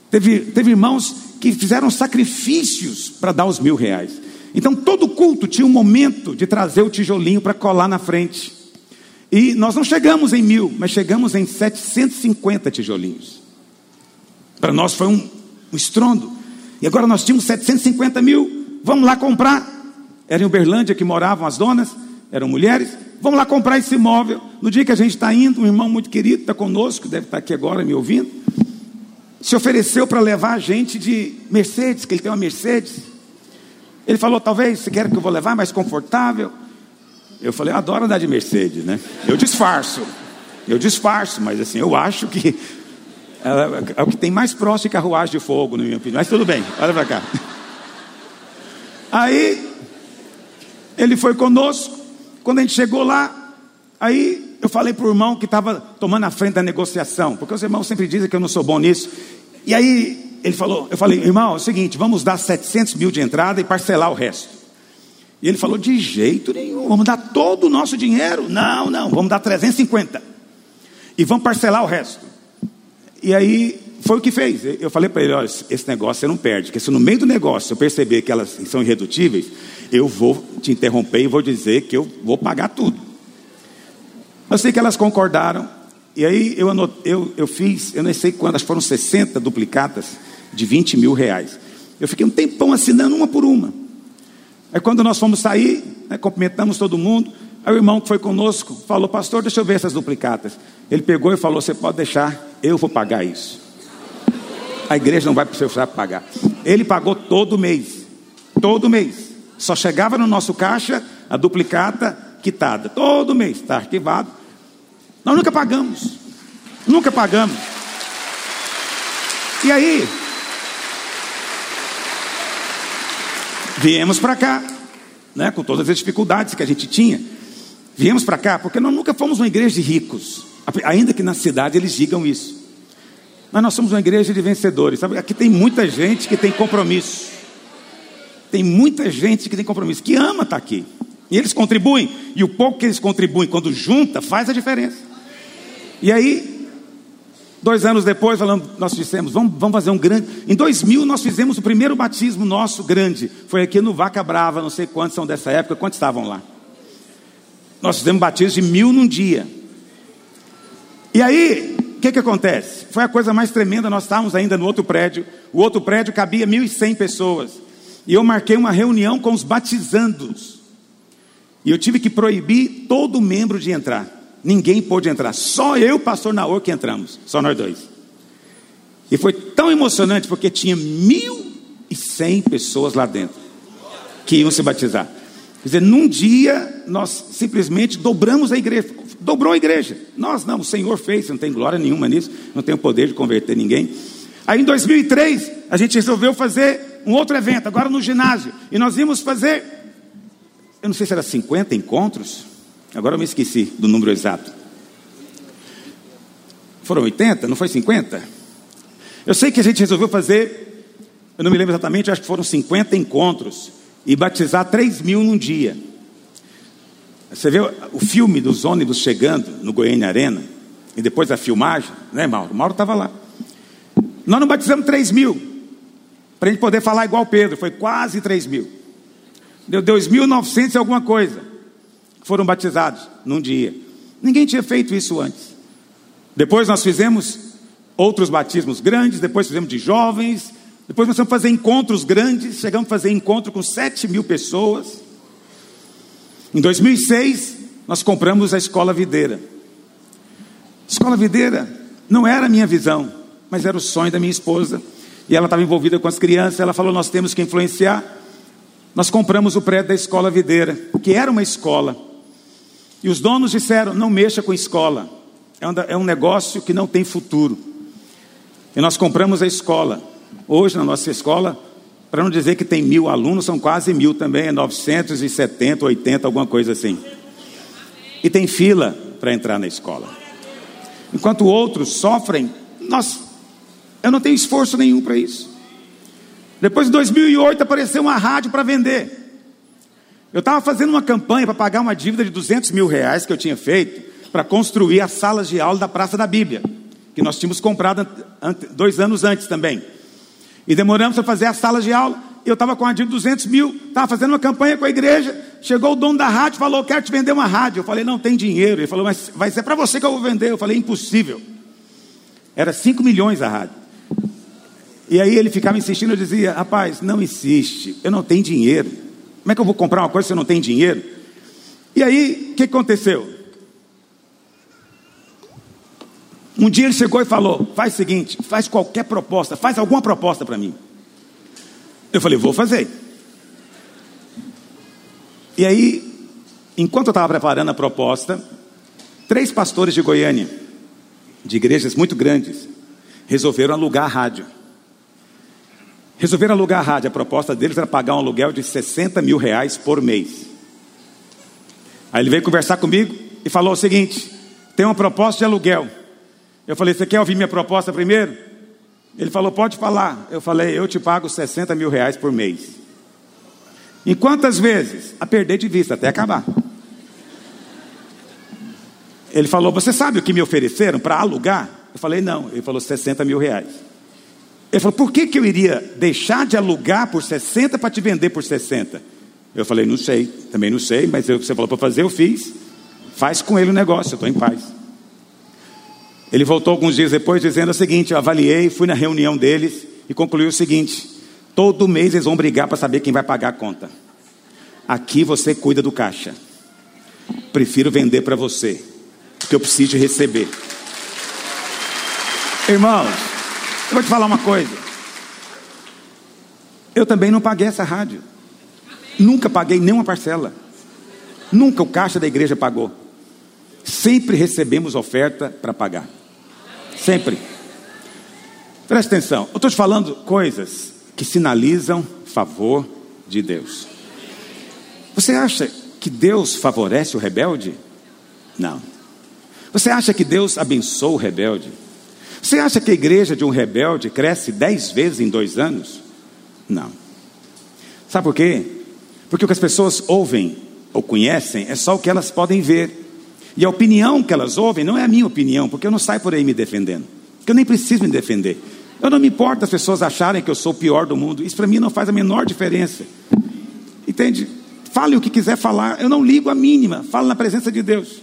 Teve, teve irmãos que fizeram sacrifícios para dar os mil reais. Então todo culto tinha um momento de trazer o tijolinho para colar na frente. E nós não chegamos em mil, mas chegamos em setecentos e cinquenta tijolinhos. Para nós foi um, um estrondo. E agora nós tínhamos setecentos e cinquenta mil, vamos lá comprar. Era em Uberlândia que moravam as donas, eram mulheres. Vamos lá comprar esse imóvel. No dia que a gente está indo, um irmão muito querido está conosco, deve estar aqui agora me ouvindo, se ofereceu para levar a gente de Mercedes, que ele tem uma Mercedes. Ele falou, talvez você quer que eu vou levar mais confortável. Eu falei, eu adoro andar de Mercedes, né? Eu disfarço, eu disfarço, mas assim, eu acho que é, é o que tem mais próximo de carruagem de fogo, na minha opinião. Mas tudo bem, olha para cá. Aí, ele foi conosco. Quando a gente chegou lá, aí eu falei para o irmão que estava tomando a frente da negociação, porque os irmãos sempre dizem que eu não sou bom nisso. E aí, ele falou, eu falei, irmão, é o seguinte, vamos dar setecentos mil de entrada e parcelar o resto. E ele falou, de jeito nenhum, vamos dar todo o nosso dinheiro. Não, não, vamos dar trezentos e cinquenta. E vamos parcelar o resto. E aí, foi o que fez. Eu falei para ele, olha, esse negócio você não perde. Porque se no meio do negócio eu perceber que elas são irredutíveis, eu vou te interromper e vou dizer que eu vou pagar tudo. Eu sei que elas concordaram. E aí, eu, anotei, eu, eu fiz, eu não sei quantas, foram sessenta duplicatas de vinte mil reais. Eu fiquei um tempão assinando uma por uma. Aí quando nós fomos sair, né, cumprimentamos todo mundo, aí o irmão que foi conosco falou, pastor, deixa eu ver essas duplicatas. Ele pegou e falou, você pode deixar, eu vou pagar isso. A igreja não vai precisar pagar. Ele pagou todo mês, todo mês. Só chegava no nosso caixa a duplicata quitada, todo mês, está arquivado. Nós nunca pagamos, nunca pagamos. E aí, viemos para cá, né, com todas as dificuldades que a gente tinha. Viemos para cá porque nós nunca fomos uma igreja de ricos, ainda que na cidade eles digam isso. Mas nós somos uma igreja de vencedores, sabe? Aqui tem muita gente que tem compromisso. Tem muita gente que tem compromisso, que ama estar aqui. E eles contribuem, e o pouco que eles contribuem, quando junta, faz a diferença. E aí, dois anos depois, falando, nós dissemos, vamos, vamos fazer um grande... Em dois mil, nós fizemos o primeiro batismo nosso grande. Foi aqui no Vaca Brava, não sei quantos são dessa época, quantos estavam lá? Nós fizemos batismo de mil num dia. E aí, o que que acontece? Foi a coisa mais tremenda, nós estávamos ainda no outro prédio. O outro prédio cabia mil e cem pessoas. E eu marquei uma reunião com os batizandos. E eu tive que proibir todo membro de entrar. Ninguém pôde entrar. Só eu e o pastor Naor que entramos. Só nós dois. E foi tão emocionante porque tinha mil e cem pessoas lá dentro que iam se batizar. Quer dizer, num dia nós simplesmente dobramos a igreja. Dobrou a igreja. Nós não, o Senhor fez, não tem glória nenhuma nisso. Não tem o poder de converter ninguém. Aí em dois mil e três a gente resolveu fazer um outro evento, agora no ginásio. E nós íamos fazer, eu não sei se era cinquenta encontros. Agora eu me esqueci do número exato. Foram oitenta? Não foi cinquenta? Eu sei que a gente resolveu fazer, eu não me lembro exatamente, acho que foram cinquenta encontros. E batizar três mil num dia. Você vê o filme dos ônibus chegando no Goiânia Arena, e depois a filmagem, né, Mauro? O Mauro estava lá. Nós não batizamos três mil, para a gente poder falar igual Pedro, foi quase três mil. Deu dois mil e novecentos e alguma coisa. Foram batizados num dia. Ninguém tinha feito isso antes. Depois nós fizemos outros batismos grandes, depois fizemos de jovens, depois nós fomos fazer encontros grandes, chegamos a fazer encontro com sete mil pessoas. Em dois mil e seis, nós compramos a Escola Videira. Escola Videira não era a minha visão, mas era o sonho da minha esposa. E ela estava envolvida com as crianças, ela falou, nós temos que influenciar. Nós compramos o prédio da Escola Videira, que era uma escola. E os donos disseram, não mexa com escola. É um, é um negócio que não tem futuro. E nós compramos a escola. Hoje, na nossa escola, para não dizer que tem mil alunos, são quase mil também, é novecentos e setenta, oitenta, alguma coisa assim. E tem fila para entrar na escola. Enquanto outros sofrem, nós, eu não tenho esforço nenhum para isso. Depois de dois mil e oito apareceu uma rádio para vender. Eu estava fazendo uma campanha para pagar uma dívida de duzentos mil reais que eu tinha feito para construir as salas de aula da Praça da Bíblia, que nós tínhamos comprado dois anos antes também. E demoramos para fazer as salas de aula. Eu estava com a dívida de duzentos mil, estava fazendo uma campanha com a igreja. Chegou o dono da rádio e falou: quero te vender uma rádio. Eu falei: não tem dinheiro. Ele falou: mas vai ser para você que eu vou vender. Eu falei: impossível. Era cinco milhões a rádio. E aí ele ficava insistindo. Eu dizia: rapaz, não insiste, eu não tenho dinheiro. Como é que eu vou comprar uma coisa se eu não tenho dinheiro? E aí, o que aconteceu? Um dia ele chegou e falou: faz o seguinte, faz qualquer proposta, faz alguma proposta para mim. Eu falei: vou fazer. E aí, enquanto eu estava preparando a proposta, três pastores de Goiânia, de igrejas muito grandes, resolveram alugar a rádio. Resolveram alugar a rádio. A proposta deles era pagar um aluguel de sessenta mil reais por mês. Aí ele veio conversar comigo e falou o seguinte: tem uma proposta de aluguel. Eu falei: você quer ouvir minha proposta primeiro? Ele falou: pode falar. Eu falei: eu te pago sessenta mil reais por mês. Em quantas vezes? A perder de vista, até acabar. Ele falou: você sabe o que me ofereceram para alugar? Eu falei: não. Ele falou: sessenta mil reais. Ele falou: por que que eu iria deixar de alugar por sessenta para te vender por sessenta? Eu falei: não sei, também não sei, mas eu, você falou para fazer, eu fiz. Faz com ele o negócio, eu estou em paz. Ele voltou alguns dias depois dizendo o seguinte: eu avaliei, fui na reunião deles e concluiu o seguinte: todo mês eles vão brigar para saber quem vai pagar a conta. Aqui você cuida do caixa. Prefiro vender para você, porque eu preciso de receber. Irmãos, eu vou te falar uma coisa. Eu também não paguei essa rádio. Nunca paguei nenhuma parcela. Nunca o caixa da igreja pagou. Sempre recebemos oferta para pagar. Sempre. Presta atenção. Eu estou te falando coisas que sinalizam favor de Deus. Você acha que Deus favorece o rebelde? Não. Você acha que Deus abençoa o rebelde? Você acha que a igreja de um rebelde cresce dez vezes em dois anos? Não. Sabe por quê? Porque o que as pessoas ouvem ou conhecem é só o que elas podem ver. E a opinião que elas ouvem não é a minha opinião, porque eu não saio por aí me defendendo. Porque eu nem preciso me defender. Eu não me importo as pessoas acharem que eu sou o pior do mundo. Isso para mim não faz a menor diferença. Entende? Fale o que quiser falar. Eu não ligo a mínima. Falo na presença de Deus.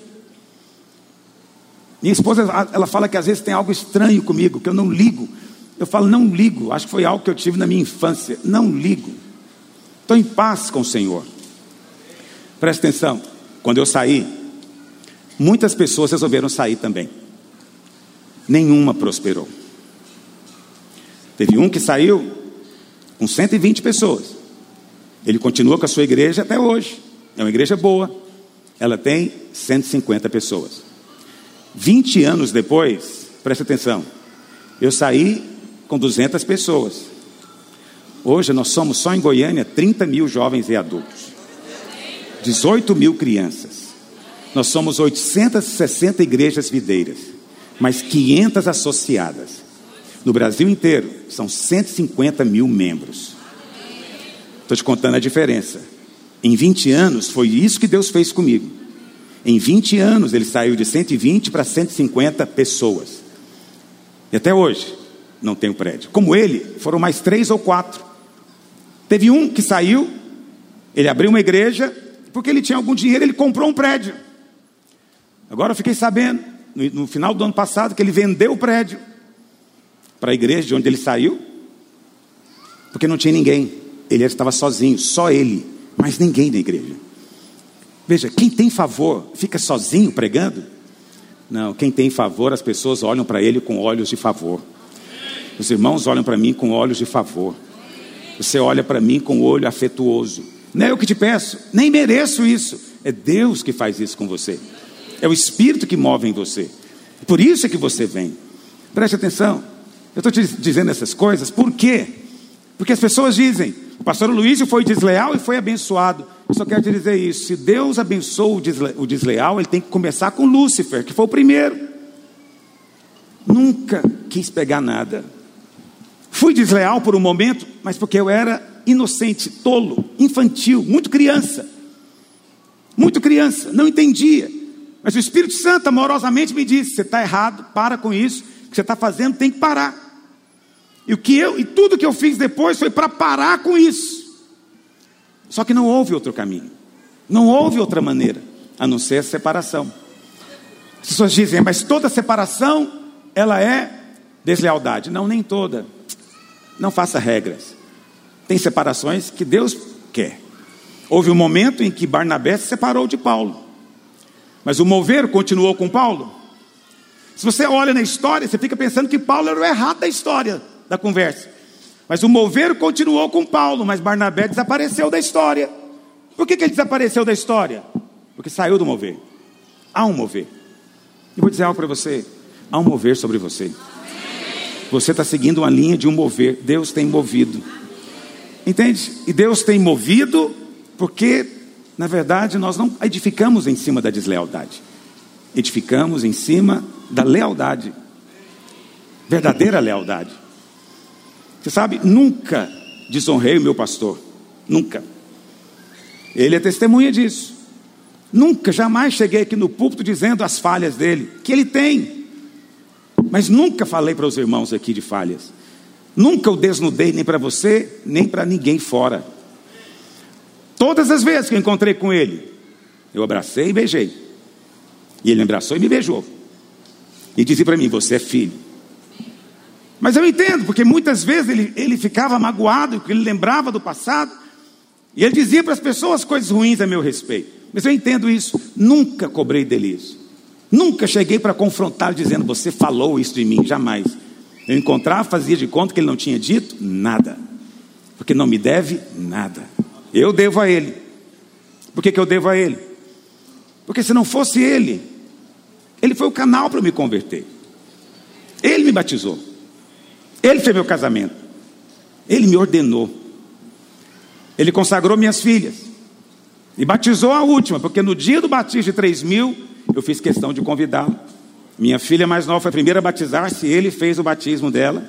Minha esposa, ela fala que às vezes tem algo estranho comigo, que eu não ligo. Eu falo: não ligo. Acho que foi algo que eu tive na minha infância. Não ligo. Estou em paz com o Senhor. Presta atenção. Quando eu saí, muitas pessoas resolveram sair também. Nenhuma prosperou. Teve um que saiu com cento e vinte pessoas. Ele continua com a sua igreja até hoje. É uma igreja boa. Ela tem cento e cinquenta pessoas. vinte anos depois, presta atenção, eu saí com duzentas pessoas. Hoje nós somos só em Goiânia trinta mil jovens e adultos. dezoito mil crianças. Nós somos oitocentas e sessenta igrejas videiras, mais quinhentas associadas. No Brasil inteiro, são cento e cinquenta mil membros. Estou te contando a diferença. Em vinte anos, foi isso que Deus fez comigo. Em vinte anos, ele saiu de cento e vinte para cento e cinquenta pessoas. E até hoje, não tem o prédio. Como ele, foram mais três ou quatro. Teve um que saiu, ele abriu uma igreja, porque ele tinha algum dinheiro, ele comprou um prédio. Agora eu fiquei sabendo, no, no final do ano passado, que ele vendeu o prédio para a igreja de onde ele saiu, porque não tinha ninguém. Ele estava sozinho, só ele, mas ninguém na igreja. Veja, quem tem favor fica sozinho pregando? Não, quem tem favor, as pessoas olham para ele com olhos de favor. Os irmãos olham para mim com olhos de favor. Você olha para mim com olho afetuoso. Não é eu que te peço, nem mereço isso. É Deus que faz isso com você. É o Espírito que move em você. Por isso é que você vem. Preste atenção. Eu estou te dizendo essas coisas, por quê? Porque as pessoas dizem: o pastor Luísio foi desleal e foi abençoado. Eu só quero te dizer isso: se Deus abençoa o, desle- o desleal, ele tem que começar com Lúcifer, que foi o primeiro. Nunca quis pegar nada. Fui desleal por um momento, mas porque eu era inocente, tolo, infantil, muito criança. Muito criança, não entendia. Mas o Espírito Santo amorosamente me disse: você está errado, para com isso. O que você está fazendo tem que parar. E, o que eu, e tudo que eu fiz depois foi para parar com isso. Só que não houve outro caminho. Não houve outra maneira, a não ser a separação. As pessoas dizem, mas toda separação, ela é deslealdade. Não, nem toda. Não faça regras. Tem separações que Deus quer. Houve um momento em que Barnabé se separou de Paulo. Mas o mover continuou com Paulo. Se você olha na história, você fica pensando que Paulo era o errado da história, da conversa. Mas o mover continuou com Paulo, mas Barnabé desapareceu da história. Por que que ele desapareceu da história? Porque saiu do mover. Há um mover. E vou dizer algo para você. Há um mover sobre você. Você está seguindo uma linha de um mover. Deus tem movido. Entende? E Deus tem movido porque, na verdade, nós não edificamos em cima da deslealdade. Edificamos em cima da lealdade. Verdadeira lealdade. Você sabe, nunca desonrei o meu pastor. Nunca. Ele é testemunha disso. Nunca, jamais cheguei aqui no púlpito dizendo as falhas dele, que ele tem. Mas nunca falei para os irmãos aqui de falhas. Nunca o desnudei nem para você, nem para ninguém fora. Todas as vezes que eu encontrei com ele, eu abracei e beijei. E ele me abraçou e me beijou. E dizia para mim, você é filho. Mas eu entendo, porque muitas vezes ele, ele ficava magoado, porque ele lembrava do passado. E ele dizia para as pessoas coisas ruins a meu respeito. Mas eu entendo isso. Nunca cobrei dele isso. Nunca cheguei para confrontá-lo dizendo, você falou isso de mim. Jamais. Eu encontrava, fazia de conta que ele não tinha dito nada. Porque não me deve nada. Eu devo a ele. Por que que eu devo a ele? Porque se não fosse ele, ele foi o canal para me converter. Ele me batizou. Ele fez meu casamento. Ele me ordenou. Ele consagrou minhas filhas. E batizou a última, porque no dia do batismo de três mil, eu fiz questão de convidá-lo. Minha filha mais nova foi a primeira a batizar-se, ele fez o batismo dela.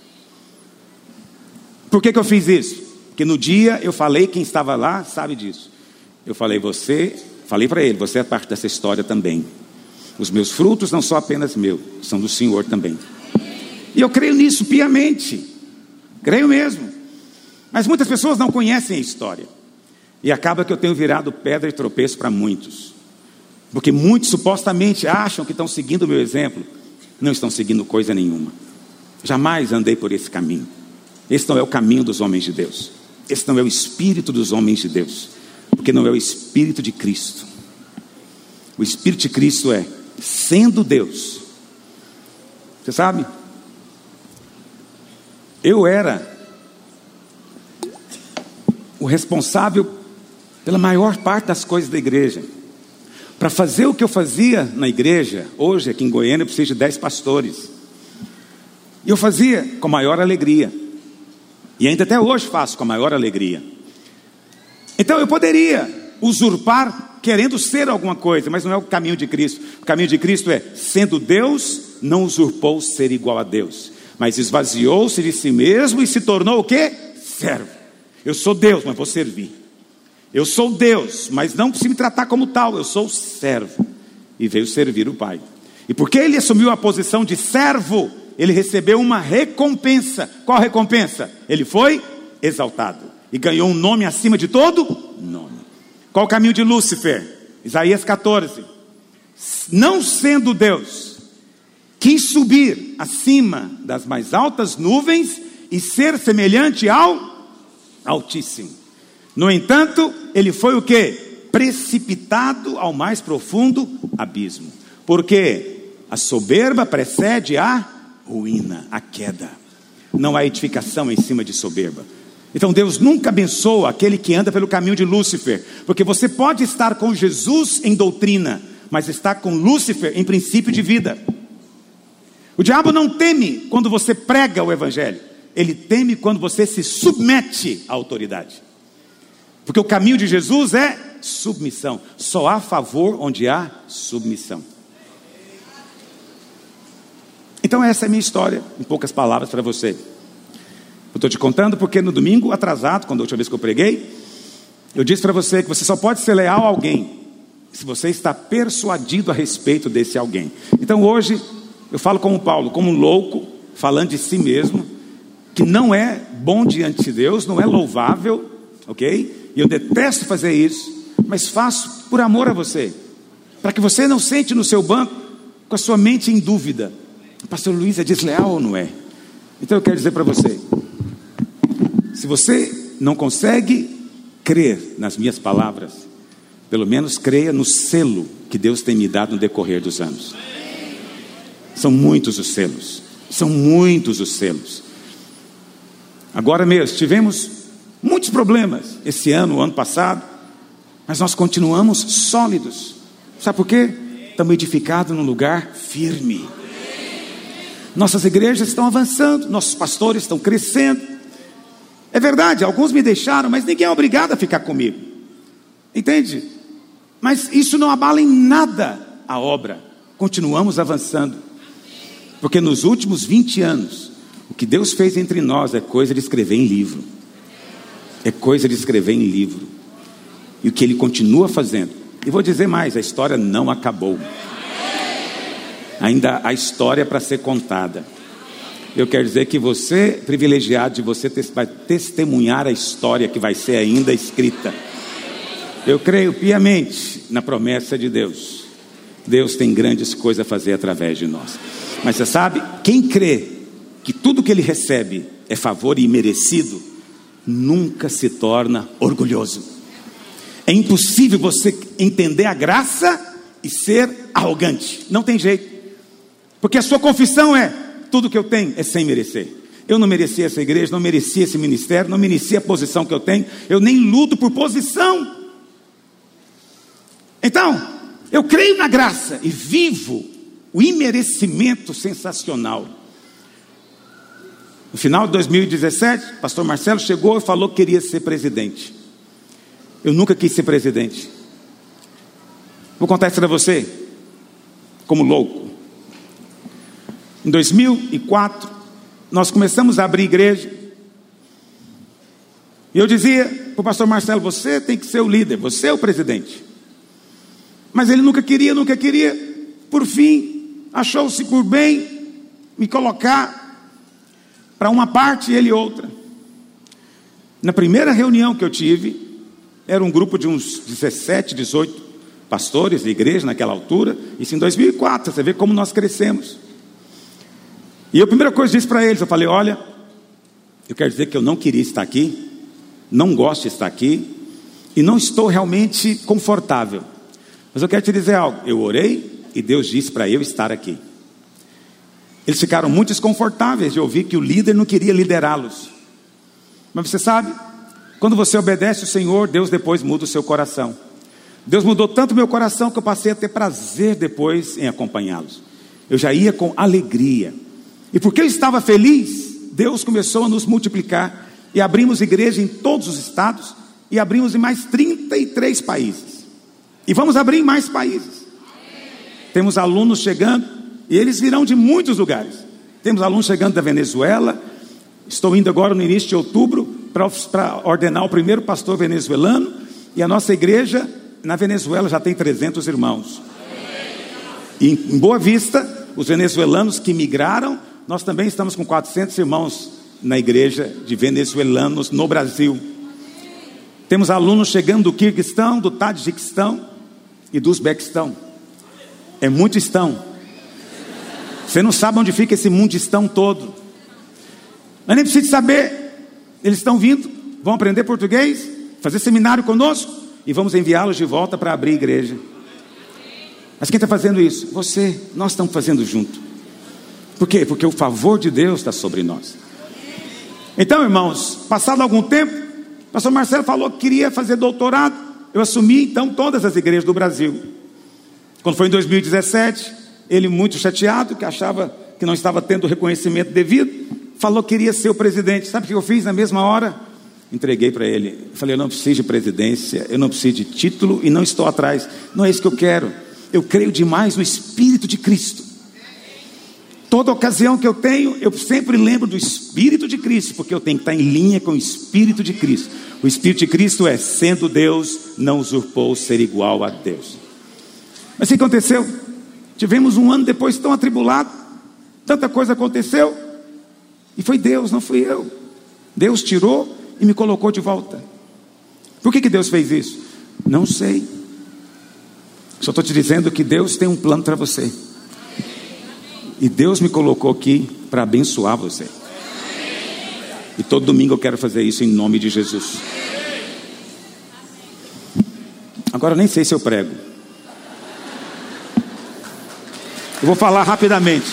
Por que que eu fiz isso? Porque no dia eu falei, quem estava lá sabe disso. Eu falei, você, falei para ele, você é parte dessa história também. Os meus frutos não são apenas meus, são do Senhor também. E eu creio nisso piamente. Creio mesmo. Mas muitas pessoas não conhecem a história. E acaba que eu tenho virado pedra e tropeço para muitos. Porque muitos supostamente acham que estão seguindo o meu exemplo. Não estão seguindo coisa nenhuma. Jamais andei por esse caminho. Esse não é o caminho dos homens de Deus. Esse não é o espírito dos homens de Deus. Porque não é o espírito de Cristo. O espírito de Cristo é, sendo Deus. Você sabe? Eu era o responsável pela maior parte das coisas da igreja. Para fazer o que eu fazia na igreja, hoje aqui em Goiânia eu preciso de dez pastores. E eu fazia com a maior alegria. E ainda até hoje faço com a maior alegria. Então eu poderia usurpar querendo ser alguma coisa, mas não é o caminho de Cristo. O caminho de Cristo é, sendo Deus, não usurpou ser igual a Deus, mas esvaziou-se de si mesmo e se tornou o quê? Servo. Eu sou Deus, mas vou servir. Eu sou Deus, mas não precisa me tratar como tal. Eu sou servo. E veio servir o Pai. E porque ele assumiu a posição de servo, ele recebeu uma recompensa. Qual recompensa? Ele foi exaltado. E ganhou um nome acima de todo nome. Qual o caminho de Lúcifer? Isaías catorze. Não sendo Deus, quis subir acima das mais altas nuvens e ser semelhante ao Altíssimo. No entanto, ele foi o quê? Precipitado ao mais profundo abismo. Porque a soberba precede a ruína, a queda. Não há edificação em cima de soberba. Então Deus nunca abençoa aquele que anda pelo caminho de Lúcifer. Porque você pode estar com Jesus em doutrina, mas está com Lúcifer em princípio de vida. O diabo não teme quando você prega o evangelho. Ele teme quando você se submete à autoridade. Porque o caminho de Jesus é submissão. Só há favor onde há submissão. Então essa é a minha história, em poucas palavras para você. Eu estou te contando porque no domingo atrasado, quando a última vez que eu preguei, eu disse para você que você só pode ser leal a alguém se você está persuadido a respeito desse alguém. Então hoje eu falo como Paulo, como um louco, falando de si mesmo, que não é bom diante de Deus, não é louvável, ok? E eu detesto fazer isso, mas faço por amor a você, para que você não sente no seu banco com a sua mente em dúvida: o pastor Luiz é desleal ou não é? Então eu quero dizer para você, se você não consegue crer nas minhas palavras, pelo menos creia no selo que Deus tem me dado no decorrer dos anos. São muitos os selos, são muitos os selos. Agora mesmo, tivemos muitos problemas esse ano, o ano passado, mas nós continuamos sólidos. Sabe por quê? Estamos edificados num lugar firme. Nossas igrejas estão avançando, nossos pastores estão crescendo. É verdade, alguns me deixaram, mas ninguém é obrigado a ficar comigo. Entende? Mas isso não abala em nada a obra. Continuamos avançando. Porque nos últimos vinte anos, o que Deus fez entre nós é coisa de escrever em livro. É coisa de escrever em livro. E o que Ele continua fazendo. E vou dizer mais, a história não acabou. Ainda há história para ser contada. Eu quero dizer que você, privilegiado de você, vai testemunhar a história que vai ser ainda escrita. Eu creio piamente na promessa de Deus. Deus tem grandes coisas a fazer através de nós. Mas você sabe, quem crê que tudo que ele recebe é favor e merecido, nunca se torna orgulhoso. É impossível você entender a graça e ser arrogante. Não tem jeito. Porque a sua confissão é: tudo que eu tenho é sem merecer. Eu não merecia essa igreja, não merecia esse ministério, não merecia a posição que eu tenho. Eu nem luto por posição. Então, eu creio na graça e vivo o imerecimento sensacional. No final de dois mil e dezessete, o pastor Marcelo chegou e falou que queria ser presidente. Eu nunca quis ser presidente. Vou contar isso para você, como louco. Em dois mil e quatro, nós começamos a abrir igreja. E eu dizia para o pastor Marcelo: você tem que ser o líder, você é o presidente. Mas ele nunca queria, nunca queria. Por fim, achou-se por bem me colocar para uma parte e ele outra. Na primeira reunião que eu tive, era um grupo de uns dezessete, dezoito pastores de igreja naquela altura. Isso em dois mil e quatro, você vê como nós crescemos. E a primeira coisa que eu disse para eles, eu falei: olha, eu quero dizer que eu não queria estar aqui, não gosto de estar aqui, e não estou realmente confortável. Mas eu quero te dizer algo, eu orei e Deus disse para eu estar aqui. Eles ficaram muito desconfortáveis de ouvir que o líder não queria liderá-los. Mas você sabe, quando você obedece o Senhor, Deus depois muda o seu coração. Deus mudou tanto o meu coração que eu passei a ter prazer depois em acompanhá-los. Eu já ia com alegria. E porque eu estava feliz, Deus começou a nos multiplicar. E abrimos igreja em todos os estados. E abrimos em mais trinta e três países. E vamos abrir em mais países. Temos alunos chegando, e eles virão de muitos lugares. Temos alunos chegando da Venezuela. Estou indo agora no início de outubro para ordenar o primeiro pastor venezuelano. E a nossa igreja na Venezuela já tem trezentos irmãos. E em Boa Vista, os venezuelanos que migraram, nós também estamos com quatrocentos irmãos na igreja de venezuelanos no Brasil. Temos alunos chegando do Quirguistão, do Tadjiquistão e do Uzbequistão. É muito estão. Você não sabe onde fica esse mundistão todo. Mas nem precisa saber. Eles estão vindo, vão aprender português, fazer seminário conosco e vamos enviá-los de volta para abrir igreja. Mas quem está fazendo isso? Você. Nós estamos fazendo junto. Por quê? Porque o favor de Deus está sobre nós. Então, irmãos, passado algum tempo, o pastor Marcelo falou que queria fazer doutorado. Eu assumi então todas as igrejas do Brasil. Quando foi em dois mil e dezessete, ele muito chateado, que achava que não estava tendo o reconhecimento devido, falou que queria ser o presidente. Sabe o que eu fiz na mesma hora? Entreguei para ele. Eu falei: eu não preciso de presidência, eu não preciso de título e não estou atrás. Não é isso que eu quero. Eu creio demais no Espírito de Cristo. Toda ocasião que eu tenho, eu sempre lembro do Espírito de Cristo, porque eu tenho que estar em linha com o Espírito de Cristo. O Espírito de Cristo é: sendo Deus, não usurpou ser igual a Deus. Mas o que aconteceu? Tivemos um ano depois tão atribulado, tanta coisa aconteceu, E foi Deus, não fui eu. Deus tirou e me colocou de volta. Por que que Deus fez isso? Não sei. Só estou te dizendo que Deus tem um plano para você. E Deus me colocou aqui para abençoar você. E todo domingo eu quero fazer isso em nome de Jesus. Agora eu nem sei se eu prego. Eu vou falar rapidamente.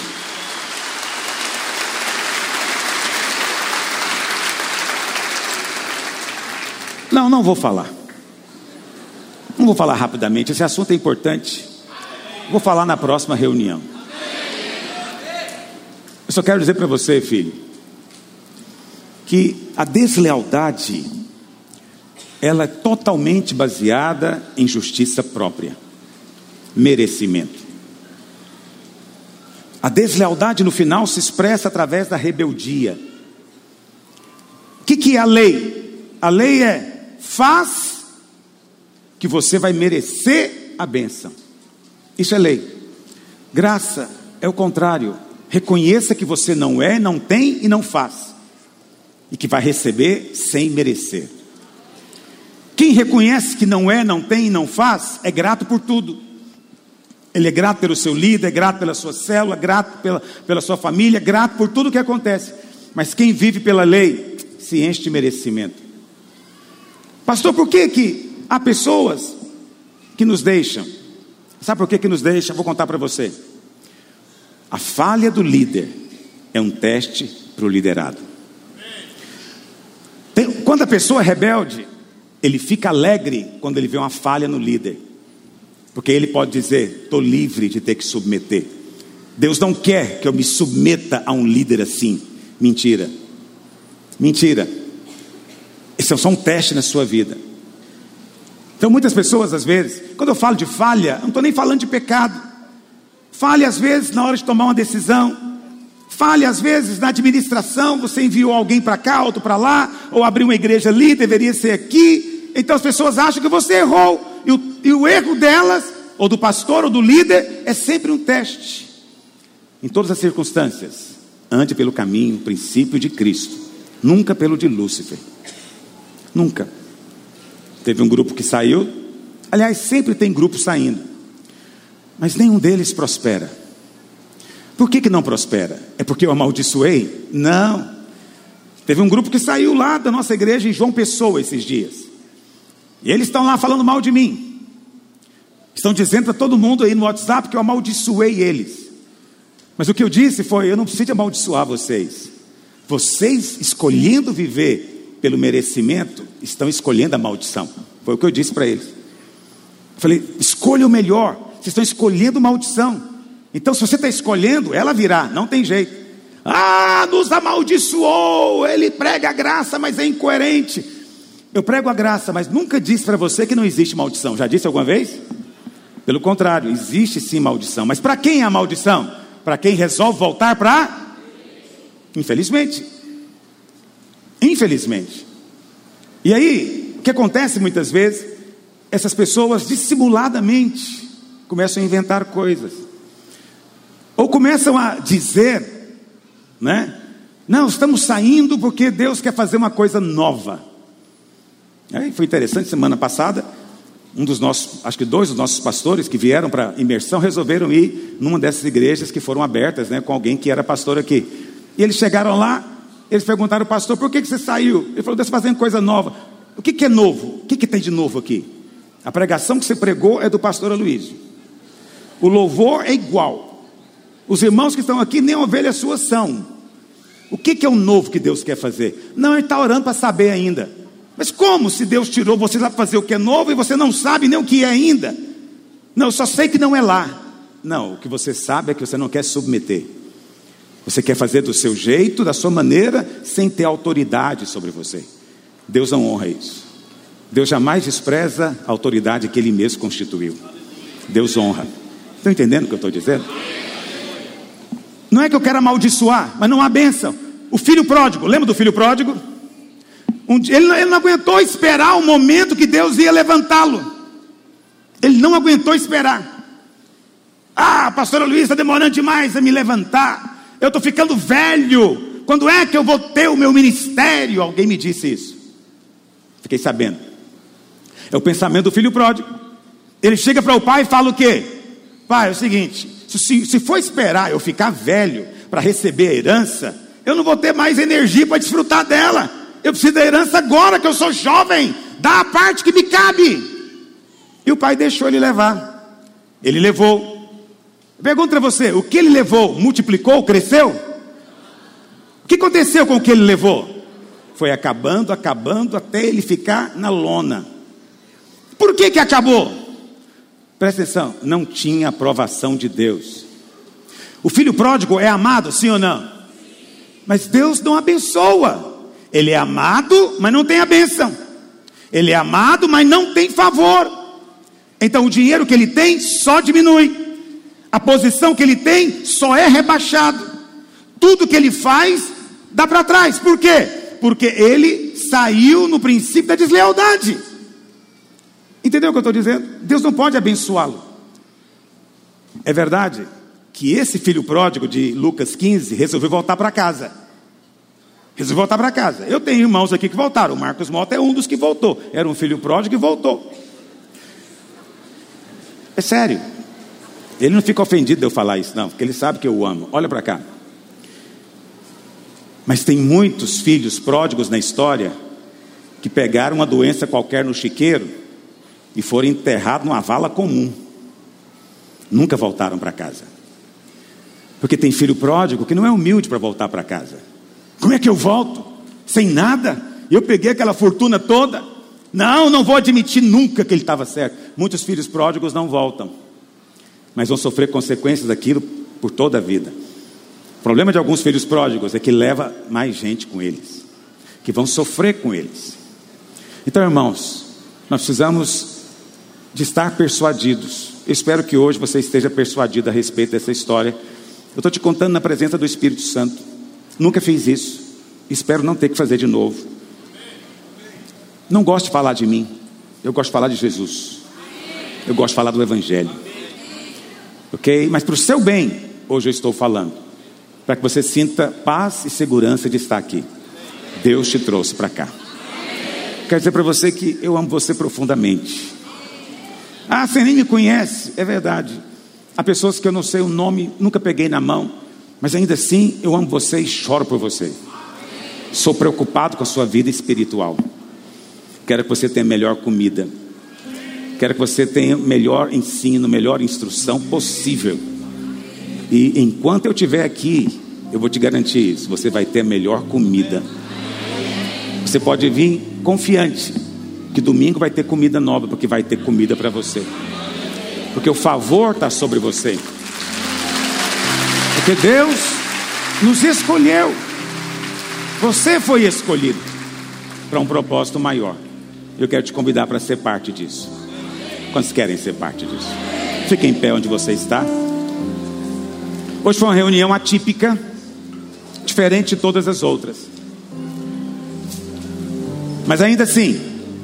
Não, não vou falar. Não vou falar rapidamente. Esse assunto é importante. Vou falar na próxima reunião. Eu só quero dizer para você, filho, que a deslealdade, ela é totalmente baseada em justiça própria, merecimento. A deslealdade no final se expressa através da rebeldia. O que que é a lei? A lei é: faz que você vai merecer a bênção. Isso é lei. Graça é o contrário. Reconheça que você não é, não tem e não faz, e que vai receber sem merecer. Quem reconhece que não é, não tem e não faz, é grato por tudo. Ele é grato pelo seu líder, é grato pela sua célula, grato pela, pela sua família, grato por tudo que acontece. Mas quem vive pela lei se enche de merecimento. Pastor, por que que há pessoas que nos deixam? Sabe por que que nos deixam? Vou contar para você. A falha do líder é um teste para o liderado. Tem, quando a pessoa é rebelde, ele fica alegre quando ele vê uma falha no líder, porque ele pode dizer: estou livre de ter que submeter. Deus não quer que eu me submeta a um líder assim. Mentira. Mentira. Esse é só um teste na sua vida. Então muitas pessoas, às vezes, quando eu falo de falha, não estou nem falando de pecado. Falha às vezes na hora de tomar uma decisão. Falha às vezes na administração. Você enviou alguém para cá, outro para lá, ou abriu uma igreja ali, deveria ser aqui. Então as pessoas acham que você errou. E o, e o erro delas, ou do pastor, ou do líder, é sempre um teste. Em todas as circunstâncias, ande pelo caminho, o princípio de Cristo, nunca pelo de Lúcifer. Nunca. Teve um grupo que saiu. Aliás, sempre tem grupo saindo, mas nenhum deles prospera. Por que que não prospera? É porque eu amaldiçoei? Não. Teve um grupo que saiu lá da nossa igreja em João Pessoa esses dias, e eles estão lá falando mal de mim. Estão dizendo para todo mundo aí no WhatsApp que eu amaldiçoei eles. Mas o que eu disse foi: eu não preciso amaldiçoar vocês. Vocês, escolhendo viver pelo merecimento, estão escolhendo a maldição. Foi o que eu disse para eles. Eu falei: escolha o melhor. Vocês estão escolhendo maldição. Então se você está escolhendo, ela virá, não tem jeito. Ah, nos amaldiçoou. Ele prega a graça, mas é incoerente. Eu prego a graça, mas nunca disse para você que não existe maldição. Já disse alguma vez? Pelo contrário, existe sim maldição. Mas para quem é a maldição? Para quem resolve voltar para... Infelizmente. Infelizmente. E aí, o que acontece muitas vezes? Essas pessoas dissimuladamente começam a inventar coisas. Ou começam a dizer, né? Não, estamos saindo porque Deus quer fazer uma coisa nova. Aí foi interessante, semana passada, um dos nossos, acho que dois dos nossos pastores que vieram para imersão, resolveram ir numa dessas igrejas que foram abertas, né, com alguém que era pastor aqui. E eles chegaram lá, eles perguntaram: pastor, por que que você saiu? Ele falou: Deus está fazendo coisa nova. O que que é novo? O que que tem de novo aqui? A pregação que você pregou é do pastor Aloysio. O louvor é igual. Os irmãos que estão aqui nem ovelhas suas são. O que que é o novo que Deus quer fazer? Não, ele está orando para saber ainda. Mas como se Deus tirou você lá para fazer o que é novo e você não sabe nem o que é ainda? Não, eu só sei que não é lá. Não, o que você sabe é que você não quer submeter. Você quer fazer do seu jeito, da sua maneira, sem ter autoridade sobre você. Deus não honra isso. Deus jamais despreza a autoridade que Ele mesmo constituiu. Deus honra. Estão entendendo o que eu estou dizendo? Não é que eu quero amaldiçoar, mas não há bênção. O filho pródigo, lembra do filho pródigo? Um dia, ele, ele não aguentou esperar o momento que Deus ia levantá-lo. Ele não aguentou esperar. Ah, pastor Luiz, está demorando demais a me levantar. Eu estou ficando velho. Quando é que eu vou ter o meu ministério? Alguém me disse isso. Fiquei sabendo. É o pensamento do filho pródigo. Ele chega para o pai e fala o quê? Pai, é o seguinte, se, se for esperar eu ficar velho para receber a herança, eu não vou ter mais energia para desfrutar dela. Eu preciso da herança agora que eu sou jovem. Dá a parte que me cabe. E o pai deixou ele levar. Ele levou. Pergunto para você, o que ele levou? Multiplicou? Cresceu? O que aconteceu com o que ele levou? Foi acabando, acabando, até ele ficar na lona. Por que que acabou? Presta atenção, não tinha aprovação de Deus. O filho pródigo é amado, sim ou não? Mas Deus não abençoa. Ele é amado, mas não tem a bênção. Ele é amado, mas não tem favor. Então o dinheiro que ele tem só diminui. A posição que ele tem só é rebaixado. Tudo que ele faz dá para trás. Por quê? Porque ele saiu no princípio da deslealdade. Entendeu o que eu estou dizendo? Deus não pode abençoá-lo. É verdade que esse filho pródigo de Lucas quinze resolveu voltar para casa. Resolveu voltar para casa. Eu tenho irmãos aqui que voltaram. O Marcos Mota é um dos que voltou. Era um filho pródigo e voltou. É sério. Ele não fica ofendido de eu falar isso, não, porque ele sabe que eu o amo. Olha para cá. Mas tem muitos filhos pródigos na história que pegaram uma doença qualquer no chiqueiro e foram enterrados numa vala comum. Nunca voltaram para casa. Porque tem filho pródigo que não é humilde para voltar para casa. Como é que eu volto? Sem nada? Eu peguei aquela fortuna toda? Não, não vou admitir nunca que ele estava certo. Muitos filhos pródigos não voltam, mas vão sofrer consequências daquilo por toda a vida. O problema de alguns filhos pródigos é que leva mais gente com eles, que vão sofrer com eles. Então, irmãos, nós precisamos de estar persuadidos. Eu espero que hoje você esteja persuadido a respeito dessa história. Eu estou te contando na presença do Espírito Santo. Nunca fiz isso. Espero não ter que fazer de novo. Não gosto de falar de mim. Eu gosto de falar de Jesus. Eu gosto de falar do Evangelho. Ok? Mas para o seu bem, hoje eu estou falando. Para que você sinta paz e segurança de estar aqui. Deus te trouxe para cá. Quero dizer para você que eu amo você profundamente. Ah, você nem me conhece. É verdade. Há pessoas que eu não sei o nome, nunca peguei na mão. Mas ainda assim, eu amo você e choro por você. Sou preocupado com a sua vida espiritual. Quero que você tenha melhor comida. Quero que você tenha melhor ensino, melhor instrução possível. E enquanto eu estiver aqui, eu vou te garantir isso. Você vai ter a melhor comida. Você pode vir confiante que domingo vai ter comida nova, porque vai ter comida para você. Porque o favor está sobre você. Porque Deus nos escolheu. Você foi escolhido para um propósito maior. Eu quero te convidar para ser parte disso. Quantos querem ser parte disso? Fique em pé onde você está. Hoje foi uma reunião atípica, diferente de todas as outras. Mas ainda assim,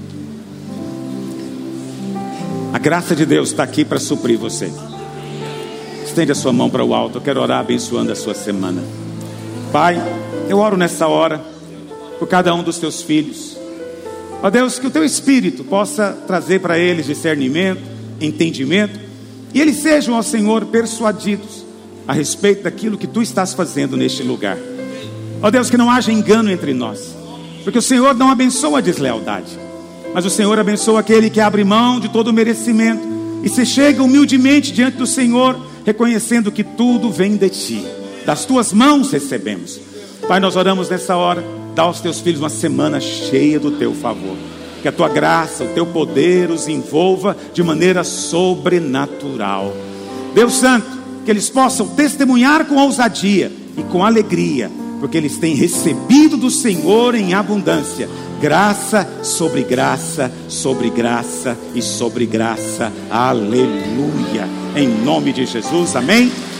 a graça de Deus está aqui para suprir você. Estende a sua mão para o alto. Eu quero orar abençoando a sua semana. Pai, eu oro nessa hora por cada um dos teus filhos. Ó Deus, que o teu Espírito possa trazer para eles discernimento, entendimento, e eles sejam, ó Senhor, persuadidos a respeito daquilo que tu estás fazendo neste lugar. Ó Deus, que não haja engano entre nós, porque o Senhor não abençoa a deslealdade, mas o Senhor abençoa aquele que abre mão de todo o merecimento e se chega humildemente diante do Senhor, reconhecendo que tudo vem de ti. Das tuas mãos recebemos. Pai, nós oramos nessa hora. Dá aos teus filhos uma semana cheia do teu favor. Que a tua graça, o teu poder os envolva de maneira sobrenatural. Deus Santo, que eles possam testemunhar com ousadia e com alegria, porque eles têm recebido do Senhor em abundância. Graça sobre graça, sobre graça e sobre graça. Aleluia. Em nome de Jesus, amém.